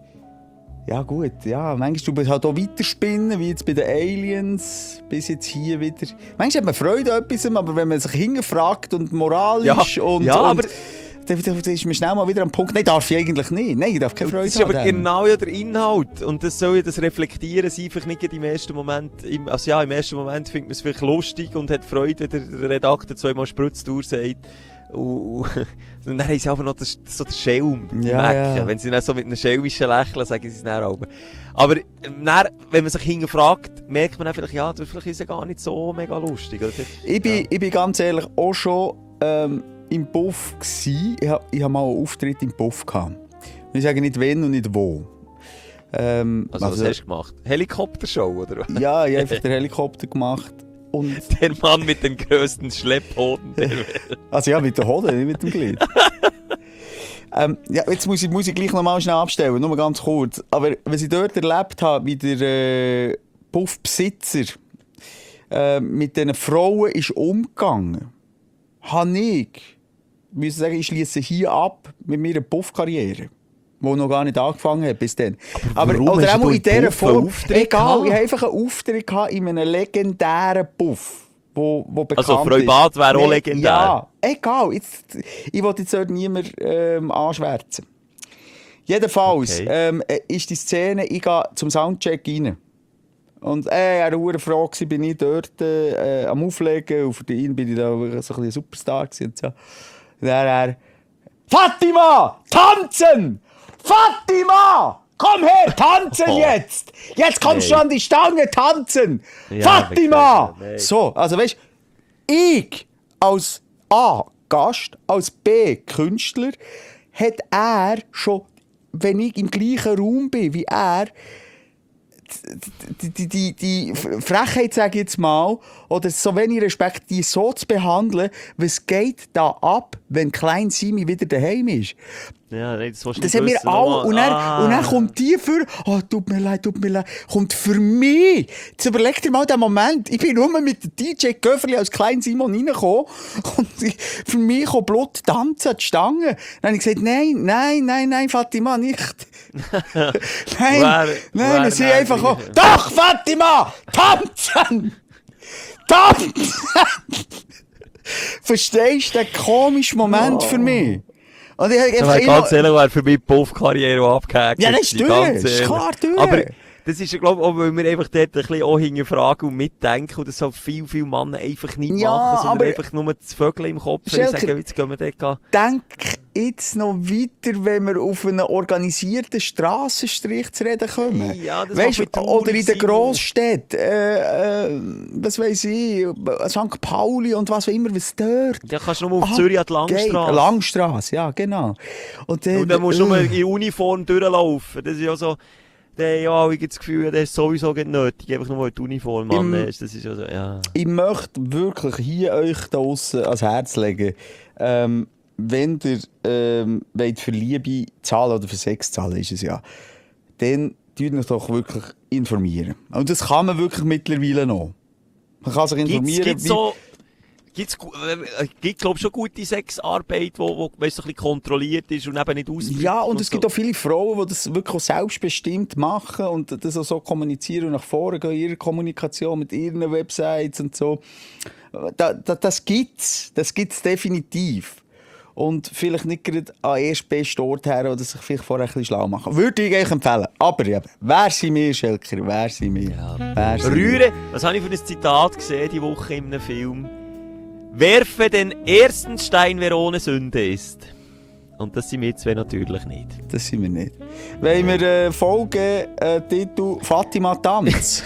Ja gut, ja, manchmal du halt auch weiterspinnen, wie jetzt bei den Aliens, bis jetzt hier wieder. Manchmal hat man Freude an etwas, aber wenn man sich hingefragt und moralisch aber dann ist man schnell mal wieder am Punkt, nein, darf ich eigentlich nicht. Nein, ich darf keine Freude haben. Das ist aber genau ja der Inhalt und das soll ja das Reflektieren, es einfach nicht im ersten Moment, im ersten Moment findet man es vielleicht lustig und hat Freude, wenn der Redakteur 2-mal Spritztour sagt. Und dann haben sie aber noch so den Schelm im Mecken. Wenn sie dann so mit einem schelmischen Lächeln sagen, sie es dann auch. Aber dann, wenn man sich hinterfragt, merkt man dann vielleicht, ja, vielleicht ist es ja gar nicht so mega lustig. Oder? Ich bin ganz ehrlich auch schon im Puff gsi. Ich hab mal einen Auftritt im Puff gehabt. Und ich sage nicht wenn und nicht wo. Was hast du gemacht? Helikoptershow, oder? Ja, ich habe einfach den Helikopter gemacht. Und der Mann mit den grössten Schlepphoden der Welt. Also ja, mit den Hoden, nicht mit dem Glied. Ja, jetzt muss ich gleich noch mal schnell abstellen, nur ganz kurz. Aber was ich dort erlebt habe, wie der Puffbesitzer mit diesen Frauen ist umgegangen, habe ich sagen, ich schließe hier ab mit meiner Puffkarriere. Die noch gar nicht angefangen hat bis dann. Aber oder auch in dieser Form. Egal, ich hatte einfach einen Auftritt in einem legendären Puff, wo bekannt ist. Also Freibad wäre auch legendär. Ja, egal. Ich will jetzt dort niemanden anschwärzen. Jedenfalls ist die Szene, ich gehe zum Soundcheck rein. Und er war froh, bin ich dort am Auflegen. Und für ihn bin ich da so ein bisschen ein Superstar gewesen. Und so. Und er Fatima, tanzen! Fatima! Komm her, tanzen jetzt! Jetzt kommst du an die Stange, tanzen! Ja, Fatima! So, also weißt du, ich als A, Gast, als B, Künstler, hat er schon, wenn ich im gleichen Raum bin wie er, die Frechheit, sage ich jetzt mal, oder so wenig Respekt, die so zu behandeln, was geht da ab, wenn Klein Simi wieder daheim ist? Ja, nein, das haben wir alle. Und dann kommt die für, tut mir leid, kommt für mich. Jetzt überleg dir mal den Moment, ich bin nur mit dem DJ Göfferli als Klein Simon reingekommen und für mich kam Blut tanzen an die Stange. Dann habe ich gesagt, nein, Fatima, nicht. Nein, sie einfach auch, doch, Fatima, tanzen! Verstehst du den komischen Moment für mich? Und ich ganz ehrlich, wäre für mich die Puff-Karriere abgehakt. Ja, das ist klar durch. Aber das ist, glaube ich, auch, weil wir einfach dort ein bisschen auch hinterfragen und mitdenken und das so viele Männer einfach nicht machen, sondern einfach nur das Vögel im Kopf und sagen, jetzt gehen wir dort. Denk jetzt noch weiter, wenn wir auf einen organisierten Strassenstrich zu reden kommen? Ja, das weißt, macht mich oder in den traurig Grossstädten, was weiss ich, St. Pauli und was auch immer, was dort. Ja, kannst du nur auf Zürich an die Langstrasse. Langstrasse, ja, genau. Und dann musst du nur in Uniform durchlaufen. Das ist ja so... Ja, ich habe das Gefühl, das ist sowieso nicht nötig, einfach nur die Uniform annehmen. Das ist ja so, ja. Ich möchte wirklich hier euch da draussen ans Herz legen, wenn ihr wollt für Liebe zahlen oder für Sex zahlen, ist es ja, dann tut euch doch wirklich informieren. Und das kann man wirklich mittlerweile noch. Man kann sich informieren. Gibt glaube schon gute Sexarbeit, die so ein bisschen kontrolliert ist und eben nicht ausfliegt. Ja, und es gibt auch viele Frauen, die das wirklich auch selbstbestimmt machen und das auch so kommunizieren und nach vorne gehen, ihre Kommunikation mit ihren Websites und so. Das gibt's definitiv. Und vielleicht nicht gerade an erst besten Ort her oder sich vielleicht vorher ein bisschen schlau machen. Würde ich euch empfehlen. Aber eben, wer sind wir, Schelker? Wer sind wir? Ja. Rühren, was habe ich für ein Zitat gesehen diese Woche in einem Film? Werfe den ersten Stein, wer ohne Sünde ist. Und das sind wir zwei natürlich nicht. Das sind wir nicht. Wollen wir folgen, Titel Fatima Tanz?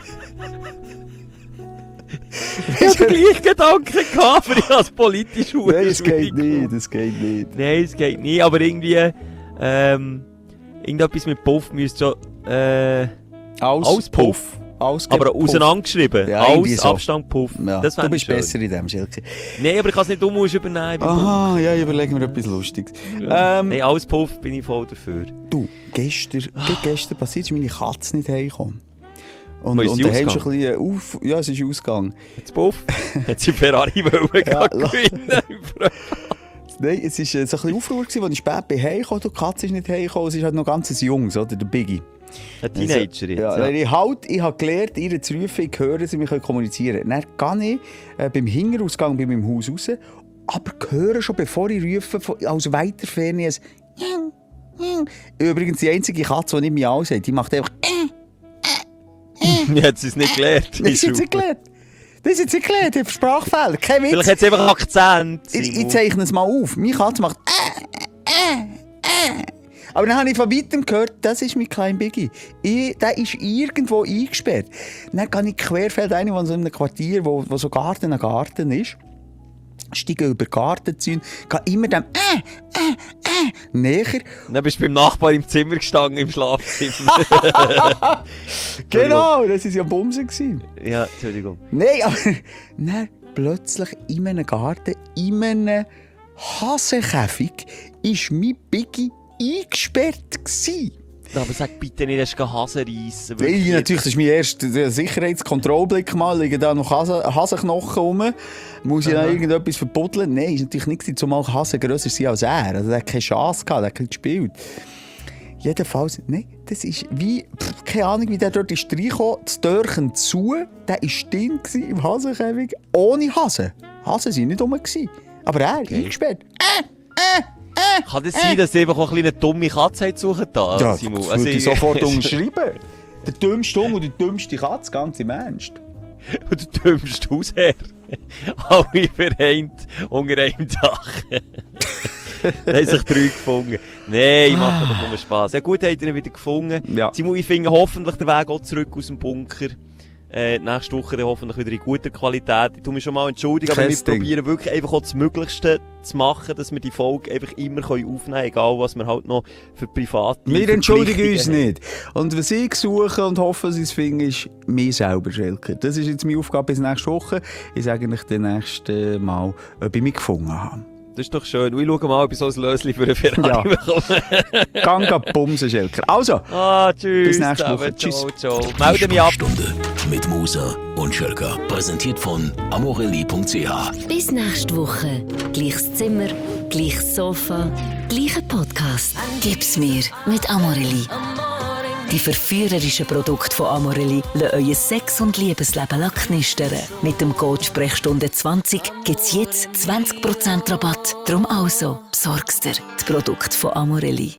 Ich hatte den gleichen Gedanken gehabt, aber ich habe es politisch Nein, es geht nicht. Nein, es geht nicht, aber irgendwie irgendetwas mit Puff müsste schon Auspuff. Aber auseinandergeschrieben. Ja, so. Abstand Puff. Ja, das du bist schön. Besser in dem, Schelke. Nein, aber ich kann es nicht, du musst übernehmen. Aha, ja, ich überlege mir etwas Lustiges. Ja. Nein, alles Puff bin ich voll dafür. Du, gestern passiert, ist meine Katze nicht heimgekommen. Und da haben schon ein bisschen ja, es ist ausgegangen. Jetzt Puff? Hat sie Ferrari gewinnen? Nein, es war so ein bisschen Aufruhr, als ich spät heimgekommen bin. Die Katze ist nicht heimgekommen, es ist halt noch ganz ein Jungs, oder? Der Biggie. Ein Teenager jetzt. Ja. Ich habe gelernt, ihr zu rufen, ich höre sie, wir können kommunizieren. Dann gehe ich beim Hinterausgang bei meinem Haus raus, aber höre schon, bevor ich rufe, aus weiter Ferne ein Übrigens, die einzige Katze, die nicht mehr aussieht, die macht einfach Hat sie es nicht gelernt? Das ist jetzt nicht gelernt. Das ist jetzt nicht gelernt, ich habe Sprachfehler. Kein Witz. Vielleicht hat sie einfach Akzent. Ich zeichne es mal auf. Meine Katze macht Aber dann habe ich von weitem gehört, das ist mein kleiner Biggie. Der ist irgendwo eingesperrt. Dann gehe ich querfeldein, wo so in einem Quartier, wo so Garten an Garten ist, steige über Gartenzäune, gehe immer dem näher. Dann bist du beim Nachbar im Zimmer gestanden, im Schlafzimmer. Genau, das war ja Bumsen gewesen. Ja, Entschuldigung. Nein, aber dann plötzlich in einem Garten, in einem Hasenkäfig, ist mein Biggie eingesperrt gewesen. Aber sag bitte nicht, dass du Hasen reissen. Natürlich, das ist mein erster Sicherheitskontrollblick mal. Liegen da noch Hasenknochen rum. Muss ich da irgendetwas verbuddeln? Nein, ist natürlich nicht, zumal Hasen grösser sind als er. Also, der hat keine Chance gehabt, der hat nicht gespielt. Jedenfalls, nein, das ist wie, keine Ahnung, wie der dort ist reingekommen, das Türchen zu, der war drin im Hasenkäfig, ohne Hasen. Hasen waren nicht rum, aber er eingesperrt. Kann das sein, dass sie einfach auch eine dumme Katze suchen da? Ja, das würde ich sofort unterschreiben. Der dümmste Hund und die dümmste Katze, ganz im Ernst. Und der dümmste Hausherr. Alle vereint unter einem Dach. Da haben sich 3 gefunden. Nein, ich mache doch nur Spass. Ja gut, habt ihr ihn wieder gefunden. Ja. Simon, ich finde hoffentlich den Weg auch zurück aus dem Bunker. Nächste Woche dann hoffentlich wieder in guter Qualität. Ich tue mich schon mal entschuldigen, aber wir probieren wirklich einfach auch das Möglichste zu machen, dass wir die Folge einfach immer aufnehmen können, egal was wir halt noch für private Wir entschuldigen uns nicht. Und was ich suche und hoffe, dass ich es finde, ist mir selber, Schelker. Das ist jetzt meine Aufgabe bis nächste Woche. Ich sage euch dann nächste Mal, ob ich mich gefunden habe. Das ist doch schön. Ich schaue mal, ob ich so ein Löschen für einen Ferrari bekomme. Gang bumsen, Schelker. Also, tschüss. Bis nächste Woche. Tschüss. Ciao. Melde mich ab. Stunde mit Musa und Schelker. Präsentiert von amorelli.ch. Bis nächste Woche. Gleiches Zimmer, gleiches Sofa, gleicher Podcast. Gib's mir mit Amorelli. Die verführerischen Produkte von Amorelli lassen euer Sex- und Liebesleben knistern. Mit dem Code Sprechstunde 20 gibt's jetzt 20% Rabatt. Drum also, besorgst dir die Produkte von Amorelli.